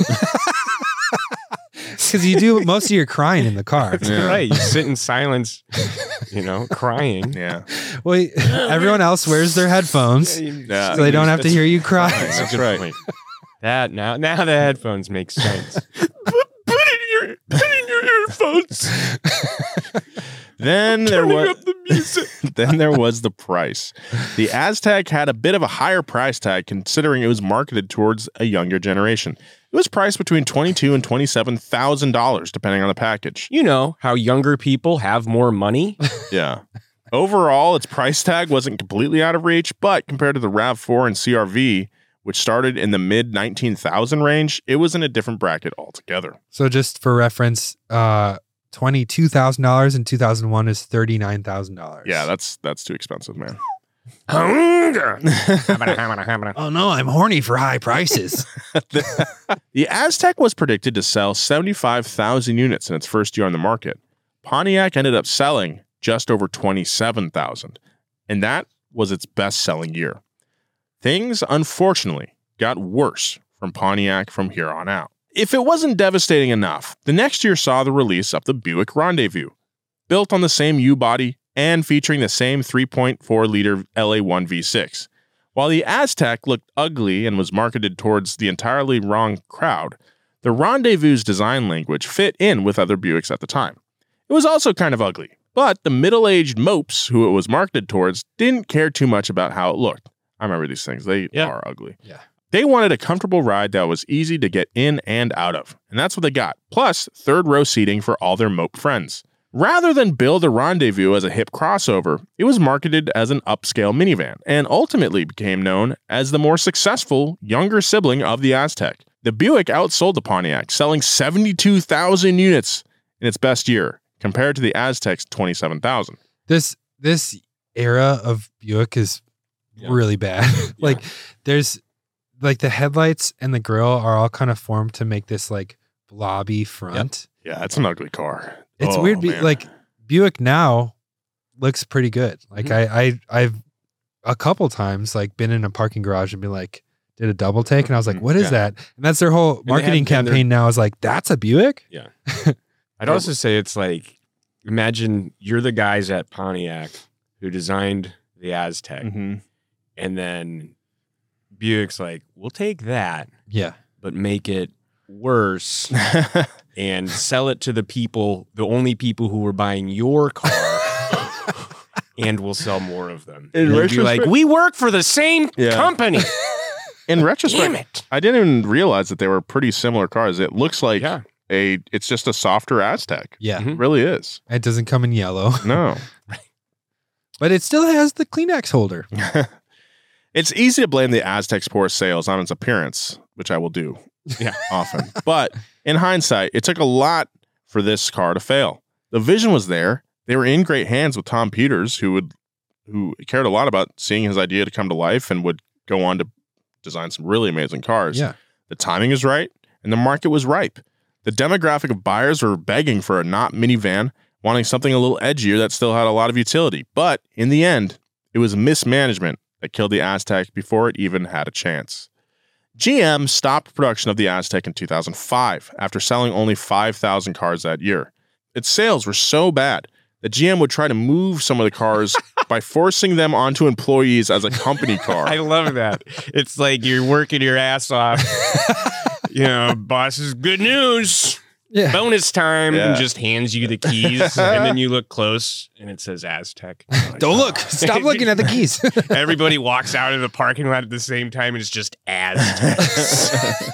Because you do most of your crying in the car. That's right. You sit in silence, you know, crying. Yeah. Well, everyone else wears their headphones, Yeah. so they don't have to hear you cry. That's, That's a good right. point. That now, now the headphones make sense. Put in your, put in your earphones. Then there was the music. Then there was the price. The Aztek had a bit of a higher price tag considering it was marketed towards a younger generation. It was priced between twenty-two and twenty-seven thousand dollars, depending on the package. You know how younger people have more money. Yeah. Overall, its price tag wasn't completely out of reach, but compared to the RAV four and C R V, which started in the mid nineteen thousand range, it was in a different bracket altogether. So just for reference, uh, twenty-two thousand dollars in two thousand one is thirty-nine thousand dollars. Yeah, that's that's too expensive, man. Oh no, I'm horny for high prices. The Aztek was predicted to sell seventy-five thousand units in its first year on the market. Pontiac ended up selling just over twenty-seven thousand, and that was its best-selling year. Things, unfortunately, got worse from Pontiac from here on out. If it wasn't devastating enough, the next year saw the release of the Buick Rendezvous, built on the same U-body and featuring the same three point four liter L A one V six. While the Aztek looked ugly and was marketed towards the entirely wrong crowd, the Rendezvous's design language fit in with other Buicks at the time. It was also kind of ugly, but the middle-aged mopes who it was marketed towards didn't care too much about how it looked. I remember these things. They Yeah. are ugly. Yeah. They wanted a comfortable ride that was easy to get in and out of, and that's what they got, plus third-row seating for all their mope friends. Rather than build a Rendezvous as a hip crossover, it was marketed as an upscale minivan, and ultimately became known as the more successful, younger sibling of the Aztek. The Buick outsold the Pontiac, selling seventy-two thousand units in its best year, compared to the Aztek's twenty-seven thousand. This this era of Buick is Yeah. really bad. Like there's like the headlights and the grille are all kind of formed to make this like blobby front. Yeah, it's an ugly car. It's Oh, weird. Be, man. like Buick now looks pretty good. Like Mm-hmm. I, I, I've a couple times like been in a parking garage and been like, did a double take. And I was like, what is Yeah. that? And that's their whole they have- marketing and they're- campaign now is like, that's a Buick. Yeah. I'd also say it's like, imagine you're the guys at Pontiac who designed the Aztek, Mhm. and then Buick's like, we'll take that, Yeah. but make it worse and sell it to the people, the only people who were buying your car, and we'll sell more of them. In And you'd be retrospect- like, we work for the same Yeah. company. In retrospect, Damn it. I didn't even realize that they were pretty similar cars. It looks like Yeah. a, it's just a softer Aztek. Yeah. Mhm. It really is. It doesn't come in yellow, No. but it still has the Kleenex holder. It's easy to blame the Aztek's poor sales on its appearance, which I will do Yeah. often. But in hindsight, it took a lot for this car to fail. The vision was there. They were in great hands with Tom Peters, who would who cared a lot about seeing his idea to come to life and would go on to design some really amazing cars. Yeah. The timing was right, and the market was ripe. The demographic of buyers were begging for a not minivan, wanting something a little edgier that still had a lot of utility. But in the end, it was mismanagement that killed the Aztek before it even had a chance. G M stopped production of the Aztek in two thousand five after selling only five thousand cars that year. Its sales were so bad that G M would try to move some of the cars by forcing them onto employees as a company car. I love that. It's like you're working your ass off you know, boss is good news. Yeah. Bonus time, Yeah. and just hands you the keys, and then you look close, and it says Aztec. Like, Don't look. Stop looking at the keys. Everybody walks out of the parking lot at the same time, and it's just Aztecs.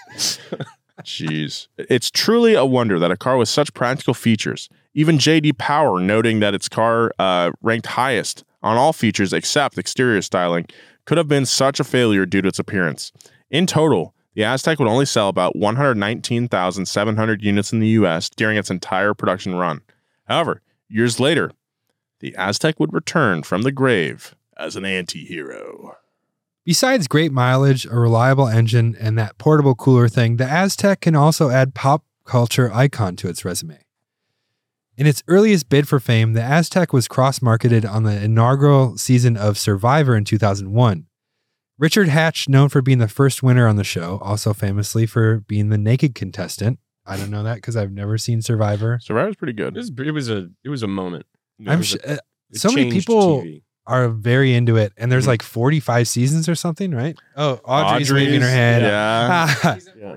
Jeez. It's truly a wonder that a car with such practical features, even J D Power noting that its car uh, ranked highest on all features except exterior styling, could have been such a failure due to its appearance. In total, the Aztec would only sell about one hundred nineteen thousand seven hundred units in the U S during its entire production run. However, years later, the Aztec would return from the grave as an anti-hero. Besides great mileage, a reliable engine, and that portable cooler thing, the Aztec can also add pop culture icon to its resume. In its earliest bid for fame, the Aztec was cross-marketed on the inaugural season of Survivor in two thousand one. Richard Hatch, known for being the first winner on the show, also famously for being the naked contestant. I don't know that because I've never seen Survivor. Survivor's pretty It good. was, it was a it was a moment. It I'm was sh- a- uh, it so many changed people T V. are very into it, and there's Mhm. like forty-five seasons or something, right? Oh, Audrey's, waving her Audrey's- head. Yeah. Yeah.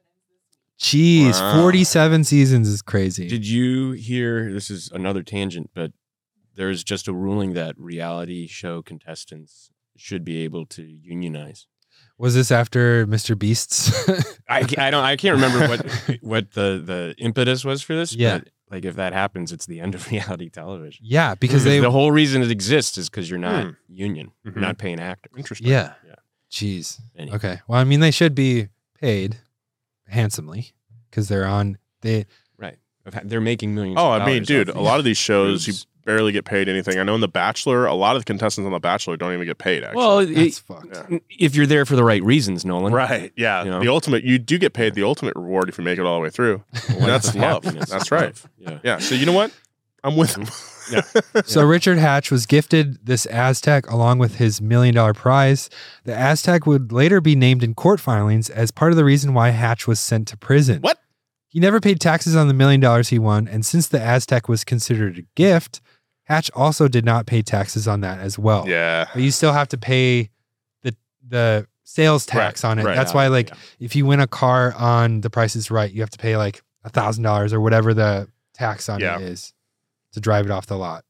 Jeez, Wow. forty-seven seasons is crazy. Did you hear? This is another tangent, but there's just a ruling that reality show contestants should be able to unionize. Was this after Mister Beast's? I, ca- I don't I can't remember what what the the impetus was for this. Yeah. But like if that happens, it's the end of reality television. Yeah, because they. the whole reason it exists is because you're not Hmm. union, Mhm. you're not paying actors. Interesting. Yeah. Yeah. Jeez. Anyway. Okay. Well, I mean, they should be paid handsomely because they're on. They. Right. I've had- They're making millions. Oh, of I mean, dollars dude, off a lot of these shows, you cruise. barely get paid anything. I know in The Bachelor, a lot of the contestants on The Bachelor don't even get paid, actually. Well, it- That's fucked. Yeah. if you're there for the right reasons, Nolan. Right. Yeah. You know? The ultimate, you do get paid the ultimate reward if you make it all the way through. And that's the love. happiness That's of right. love. Yeah. Yeah. So you know what? I'm with him. Yeah. So Richard Hatch was gifted this Aztec along with his million dollar prize. The Aztec would later be named in court filings as part of the reason why Hatch was sent to prison. What? He never paid taxes on the million dollars he won, and since the Aztec was considered a gift, Hatch also did not pay taxes on that as well. Yeah. But you still have to pay the the sales tax Right, on it. right. That's why, like, Yeah. if you win a car on The Price is Right, you have to pay like a thousand dollars or whatever the tax on Yeah. it is to drive it off the lot.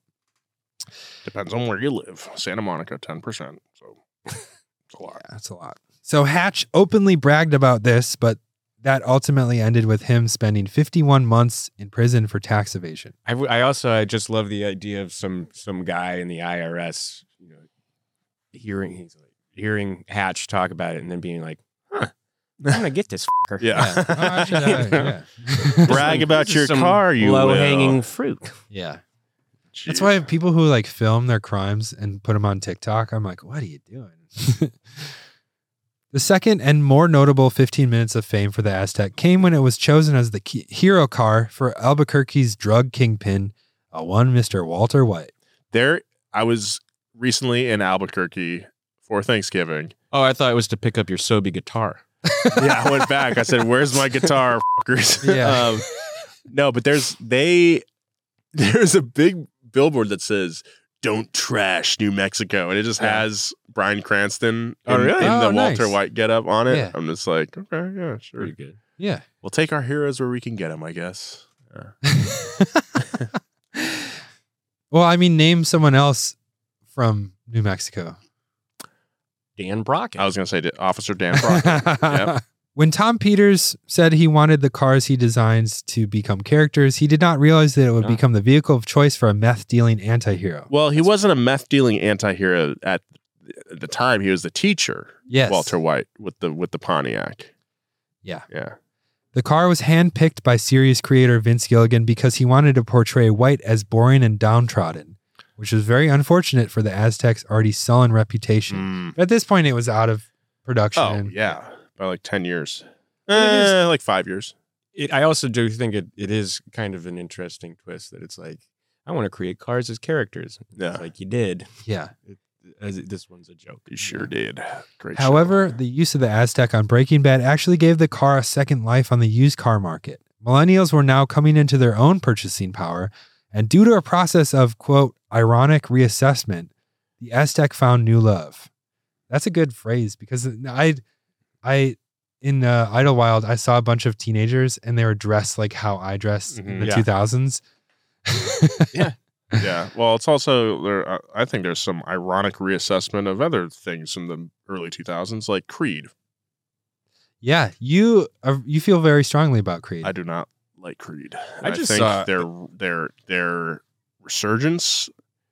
Depends on where you live. Santa Monica, ten percent. So it's a lot. Yeah, that's a lot. So Hatch openly bragged about this, but that ultimately ended with him spending fifty-one months in prison for tax evasion. I, w- I also I just love the idea of some some guy in the I R S, you know, hearing he's like hearing Hatch talk about it and then being like, "Huh, I'm gonna get this fucker." Yeah. Oh, actually, that- yeah. Brag about This is your some car, you low will. hanging fruit. Yeah. That's why people who like film their crimes and put them on TikTok, I'm like, what are you doing? The second and more notable fifteen minutes of fame for the Aztec came when it was chosen as the key- hero car for Albuquerque's drug kingpin, a one Mister Walter White. There, I was recently in Albuquerque for Thanksgiving. Oh, I thought it was to pick up your Sobe guitar. Yeah, I went back. I said, "Where's my guitar, fuckers?" Yeah. um, no, but there's they there's a big billboard that says "Don't trash New Mexico," and it just Yeah. has Bryan Cranston Oh, in, really? in Oh, the Walter nice. White getup on it. Yeah. I'm just like, okay, yeah, sure. Pretty good. Yeah. We'll take our heroes where we can get them, I guess. Yeah. Well, I mean, name someone else from New Mexico. Dan Brockett. I was gonna say Officer Dan Brockett. Yep. When Tom Peters said he wanted the cars he designs to become characters, he did not realize that it would No. become the vehicle of choice for a meth-dealing anti-hero. Well, he wasn't a meth dealing anti-hero at the time. He was the teacher, Yes. Walter White, with the with the Pontiac. Yeah. Yeah. The car was handpicked by series creator Vince Gilligan because he wanted to portray White as boring and downtrodden, which was very unfortunate for the Aztec's already sullen reputation. Mm. At this point, it was out of production. Oh, yeah. By like ten years. But it is- Eh, like five years. It, I also do think it, it is kind of an interesting twist that it's like, I want to create cars as characters. Yeah. It's like you did. Yeah. It, as it- this one's a joke. You sure did. Great However, show. the use of the Aztec on Breaking Bad actually gave the car a second life on the used car market. Millennials were now coming into their own purchasing power, and due to a process of, quote, ironic reassessment, the Aztec found new love. That's a good phrase because I, I, in uh, Idlewild, I saw a bunch of teenagers and they were dressed like how I dressed Mhm. in the Yeah. two thousands. Yeah. Well, it's also there. Uh, I think there's some ironic reassessment of other things from the early two thousands, like Creed. Yeah, you are, you feel very strongly about Creed. I do not like Creed. I just think saw- their their their resurgence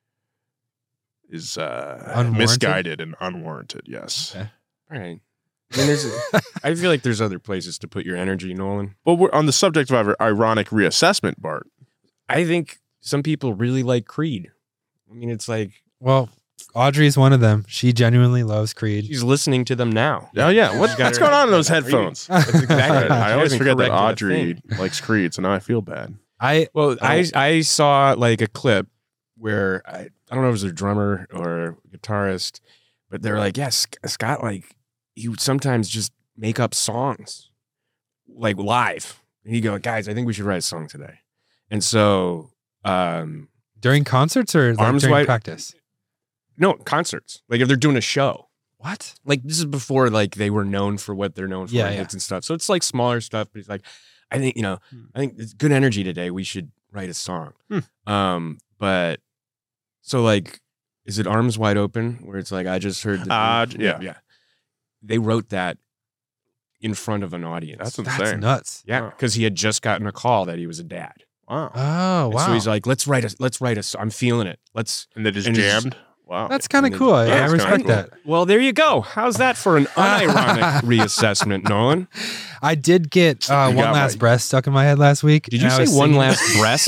is uh, Unwarranted? misguided and unwarranted. Yes. Okay. All right. I mean, there's. I feel like there's other places to put your energy, Nolan. But we're on the subject of ir- ironic reassessment, Bart. I think some people really like Creed. I mean, it's like Well, Audrey is one of them. She genuinely loves Creed. she's listening to them now. Oh yeah, what, She's got what's her- going on in those Are you- headphones? That's exactly. Right. She I always hasn't forget that corrected a Audrey thing. likes Creed, so now I feel bad. I Well, Oh. I I saw like a clip where I, I don't know if it was a drummer or a guitarist, but they're like, yes, yeah, Scott, like he would sometimes just make up songs like live. And he'd go, guys, I think we should write a song today. And so, um, during concerts or like Arms during wide- practice. no, concerts. Like if they're doing a show. What? Like this is before like they were known for what they're known for, Yeah, and yeah. hits and stuff. So it's like smaller stuff, but he's like, I think you know, I think it's good energy today. We should write a song. Hmm. Um, but so like, is it Arms Wide Open where it's like I just heard, the Uh, yeah. yeah, they wrote that in front of an audience. That's That's insane. nuts. yeah, because he had just gotten a call that he was a dad. Wow. Oh, And wow. So he's like, let's write a, let's write a. s- I'm feeling it. Let's. And they just And it's- jammed. Wow. That's kind of and cool. I, yeah, I it's kinda respect cool. that. Well, there you go. How's that for an unironic reassessment, Nolan? I did get uh, You one got last my- breath stuck in my head last week. Did you and I say was one singing- last breast?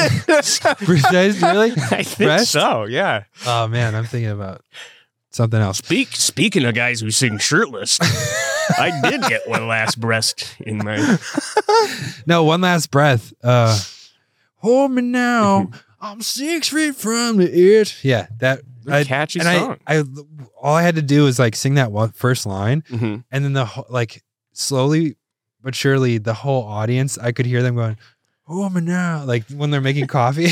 Did I really? I think Breast? so. Yeah. Oh man, I'm thinking about something else. Speak. Speaking of guys who sing shirtless, I did get one last breast in my. No, one last breath. Uh, hold me now. Mm-hmm. I'm six feet from the edge. Yeah, that I, catchy and song. I, I, all I had to do was like sing that one first line, Mhm. and then the whole, like slowly but surely the whole audience, I could hear them going, "Hold me now," like when they're making coffee.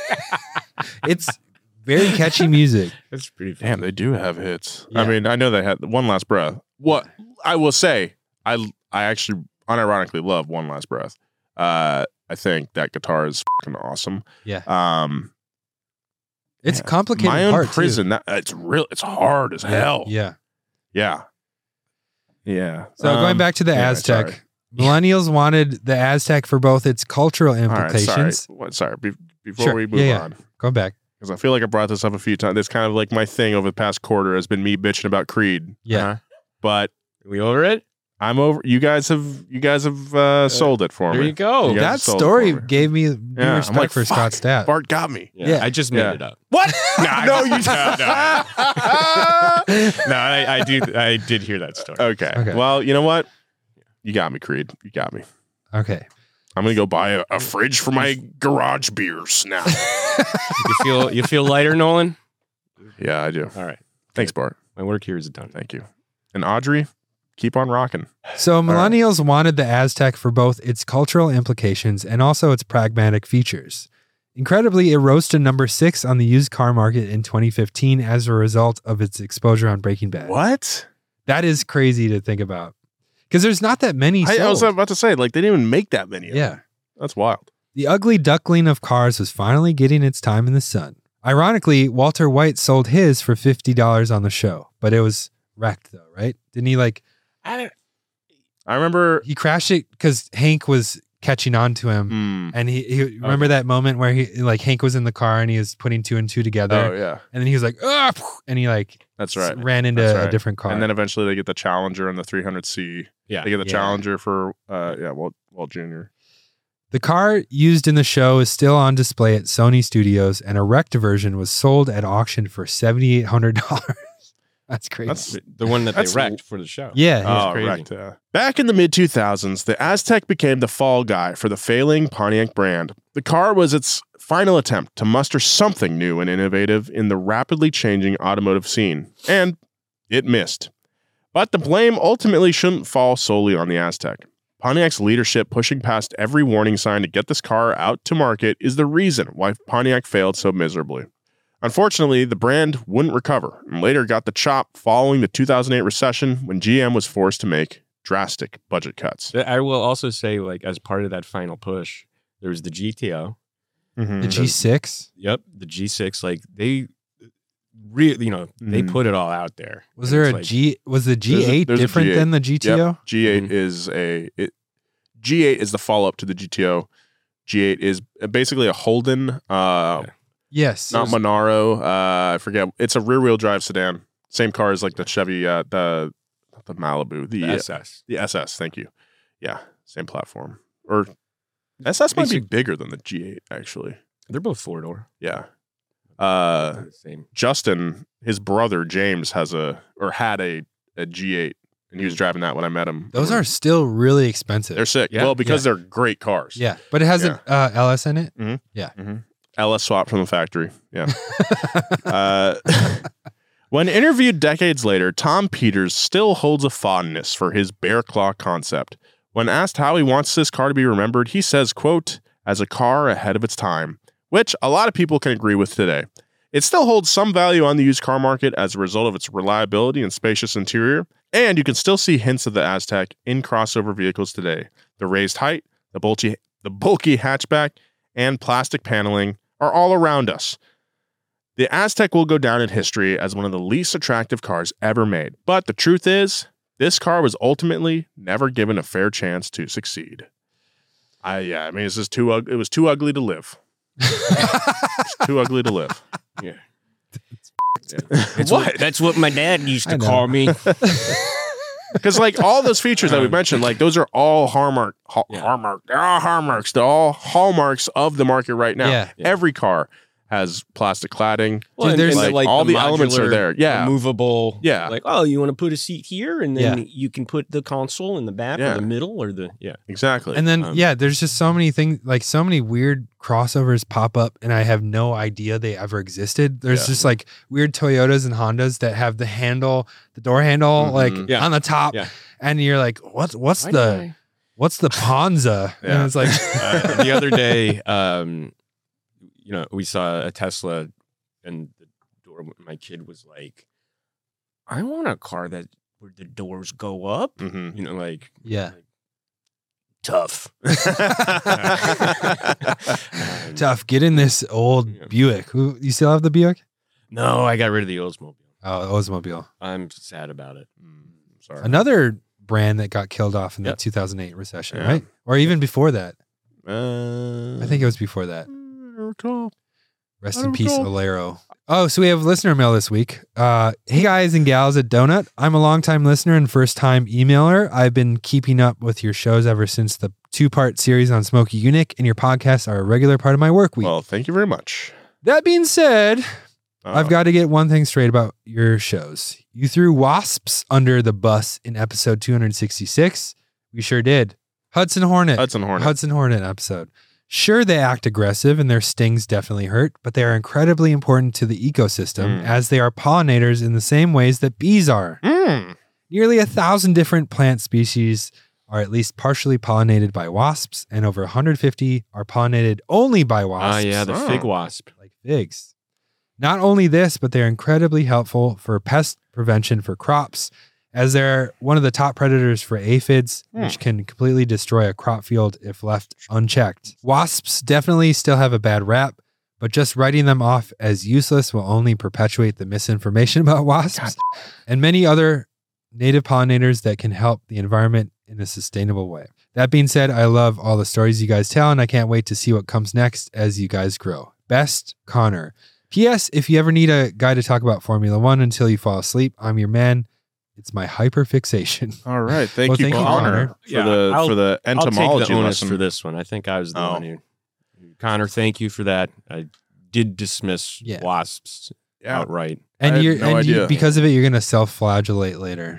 It's very catchy music. That's pretty fun. Damn, they do have hits. Yeah. I mean, I know they had One Last Breath. What I will say, I I actually unironically love One Last Breath. Uh, I think that guitar is fucking awesome. Yeah, Um, it's yeah. complicated. My Own part, too. Prison. That it's real. It's hard as hell. Yeah. Yeah. Yeah. So Um, going back to the anyway, Aztec, sorry. millennials wanted the Aztec for both its cultural All right, implications. sorry. What, sorry. Be- before Sure. we move Yeah, yeah. on, Going back. because I feel like I brought this up a few times. It's kind of like my thing over the past quarter has been me bitching about Creed. Yeah. Uh-huh. But Are we over it? I'm over. You guys have you guys have uh, sold it for There me. you go. You guys That sold it story for me. gave me new Yeah, I'm respect like, for fuck, Scott Stapp. Bart got me. Yeah, Yeah. I just made Yeah. it up. What? No, you no, no, I, I do. I did hear that story. Okay. Okay. Well, you know what? You got me, Creed. You got me. Okay. I'm gonna go buy a, a fridge for my garage beers now. You feel you feel lighter, Nolan? Yeah, I do. All right. Thanks, Bart. My work here is done. Thank you. And Audrey, keep on rocking. So millennials wanted the Aztec for both its cultural implications and also its pragmatic features. Incredibly, it rose to number six on the used car market in twenty fifteen as a result of its exposure on Breaking Bad. What? That is crazy to think about. Because there's not that many I, I was sold. about to say, like, they didn't even make that many. Of Yeah. them. That's wild. The ugly duckling of cars was finally getting its time in the sun. Ironically, Walter White sold his for fifty dollars on the show, but it was wrecked though, right? Didn't he like, I don't, I remember. he crashed it because Hank was catching on to him. Hmm. And he, he remember that moment where he like Hank was in the car and he was putting two and two together. Oh yeah, And then he was like, ah, and he like that's right. ran into That's a right. different car. And then eventually they get the Challenger and the three hundred C. yeah. They get the Yeah. Challenger for uh yeah, Walt, Walt Junior The car used in the show is still on display at Sony Studios, and a wrecked version was sold at auction for seven thousand eight hundred dollars. That's crazy. That's The one that That's- they wrecked for the show. yeah. yeah. oh, crazy. right. Yeah. Back in the mid two thousands, the Aztec became the fall guy for the failing Pontiac brand. The car was its final attempt to muster something new and innovative in the rapidly changing automotive scene, and it missed. But the blame ultimately shouldn't fall solely on the Aztec. Pontiac's leadership pushing past every warning sign to get this car out to market is the reason why Pontiac failed so miserably. Unfortunately, the brand wouldn't recover and later got the chop following the two thousand eight recession when G M was forced to make drastic budget cuts. I will also say, like, as part of that final push, there was the G T O. Mhm. The G six Yep, the G six. Like they, really, you know, they Mm. put it all out there. was And there it's a like, G? Was the There's a- G eight there's a different G eight. than the G T O? Yep. G eight Mhm. is a it, G eight is the follow up to the G T O. G eight is basically a Holden, uh, Okay. Yes. not Monaro. Uh, I forget. It's a rear wheel drive sedan. Same car as like the Chevy, uh, the not the Malibu, the The uh, S S. the S S. Thank you. Yeah, same platform. Or S S might be Basic- bigger than the G eight actually. They're both four door. Yeah. Uh, the same. Justin, his brother James has a or had a a G eight, and he was driving that when I met him. Those are still really expensive. They're sick. Yeah. Well, because they're great cars. yeah, but it has an uh, L S in it. L S swap from the factory. Yeah. uh, when interviewed decades later, Tom Peters still holds a fondness for his Bear Claw concept. When asked how he wants this car to be remembered, he says, quote, as a car ahead of its time, which a lot of people can agree with today. It still holds some value on the used car market as a result of its reliability and spacious interior, and you can still see hints of the Aztek in crossover vehicles today. The raised height, the bulky, the bulky hatchback, and plastic paneling are all around us. The Aztek will go down in history as one of the least attractive cars ever made, but the truth is, this car was ultimately never given a fair chance to succeed. I yeah, I mean, it's just too ug- it was too ugly to live. It's too ugly to live. Yeah. That's What? That's what my dad used I to know. call me. Because like all those features that we mentioned, like those are all hallmark, ha- Yeah. hallmark. They're all hallmarks. They're all hallmarks of the market right now. Yeah. Yeah. Every car has plastic cladding. Well, Dude, and- there's, and like, all the elements are modular, there. Yeah. movable. Yeah. like oh, you want to put a seat here, and then Yeah. you can put the console in the back Yeah. or the middle or the yeah. Exactly. And then Um, yeah, there's just so many things, like so many weird crossovers pop up, and I have no idea they ever existed. There's Yeah. just like weird Toyotas and Hondas that have the handle, the door handle, Mhm. like Yeah. on the top, Yeah. and you're like, what's what's Why the did I- what's the Ponza? Yeah. And it's like, uh, the other day, um, you know, we saw a Tesla, and the door. My kid was like, "I want a car that where the doors go up." Mhm. You know, like yeah, tough. Um, tough. Get in this old Yeah. Buick. Who you still have the Buick? No, I got rid of the Oldsmobile. Oh, Oldsmobile. I'm sad about it. Sorry. Another brand that got killed off in the Yep. two thousand eight recession, Yeah. right? Or even before that. Uh, I think it was before that. I don't recall. Rest I in don't peace, recall. Alero. Oh, so we have listener mail this week. Uh, hey guys and gals at Donut. I'm a longtime listener and first time emailer. I've been keeping up with your shows ever since the two part series on Smokey Unique, and your podcasts are a regular part of my work week. Well, thank you very much. That being said, Uh, I've got to get one thing straight about your shows. You threw wasps under the bus in episode two sixty-six. We sure did. Hudson Hornet. Hudson Hornet. Hudson Hornet episode. Sure, they act aggressive and their stings definitely hurt, but they are incredibly important to the ecosystem Mm. as they are pollinators in the same ways that bees are. Mm. Nearly a thousand different plant species are at least partially pollinated by wasps, and over one hundred fifty are pollinated only by Ah, wasps, yeah, the Oh. fig wasp. like figs. Not only this, but they're incredibly helpful for pest prevention for crops, as they're one of the top predators for aphids, Hmm. which can completely destroy a crop field if left unchecked. Wasps definitely still have a bad rap, but just writing them off as useless will only perpetuate the misinformation about wasps and many other native pollinators that can help the environment in a sustainable way. That being said, I love all the stories you guys tell, and I can't wait to see what comes next as you guys grow. Best, Connor. P S. If you ever need a guy to talk about Formula One until you fall asleep, I'm your man. It's my hyperfixation. All right. Thank Well, you, thank you, Connor, Connor. for Yeah, the I'll- for the I'll take entomology the onus lesson. for this one. I think I was the Oh. one who. Connor, thank you for that. I did dismiss Yeah. wasps Yeah. outright. And I had you're no and you, idea. because of it, you're gonna self-flagellate later.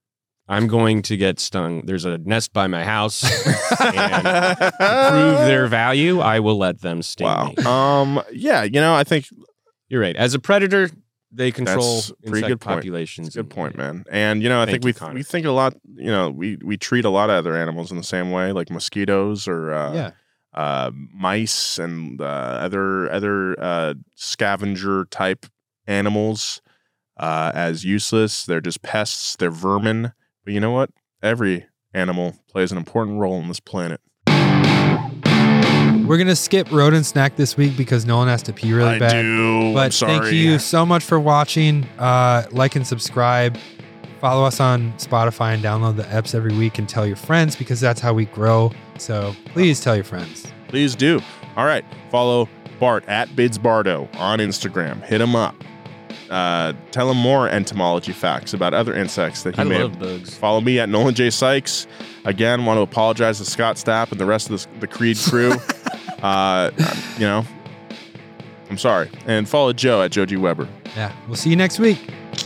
I'm going to get stung. There's a nest by my house, and to prove their value, I will let them sting Wow. me. Um. Yeah. You know, I think You're right. As a predator, they control That's a pretty insect good point. populations. It's a good and- point, man. And you know, I Thank think you, we Connor. we think a lot. You know, we we treat a lot of other animals in the same way, like mosquitoes or uh, yeah. uh, mice and uh, other other uh, scavenger type animals uh, as useless. They're just pests. They're vermin. But you know what? Every animal plays an important role on this planet. We're going to skip Rodent Snack this week because Nolan has to pee really I bad. do. But I'm sorry. thank you so much for watching. Uh, like and subscribe. Follow us on Spotify and download the apps every week and tell your friends because that's how we grow. So please tell your friends. Please do. All right. Follow Bart at Bidsbardo on Instagram. Hit him up. Uh, tell him more entomology facts about other insects that he I may love have. bugs. Follow me at Nolan J. Sykes. Again, want to apologize to Scott Stapp and the rest of the, the Creed crew. uh, you know, I'm sorry. And follow Joe at Joe G. Weber. Yeah. We'll see you next week.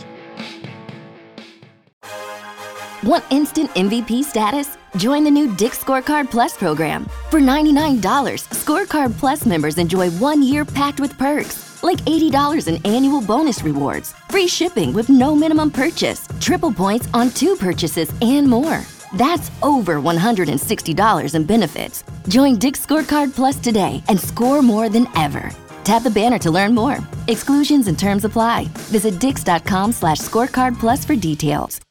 Want instant M V P status? Join the new Dick's Scorecard Plus program. For ninety-nine dollars, Scorecard Plus members enjoy one year packed with perks, like eighty dollars in annual bonus rewards, free shipping with no minimum purchase, triple points on two purchases, and more. That's over one hundred sixty dollars in benefits. Join Dick's Scorecard Plus today and score more than ever. Tap the banner to learn more. Exclusions and terms apply. Visit dix.com slash scorecard plus for details.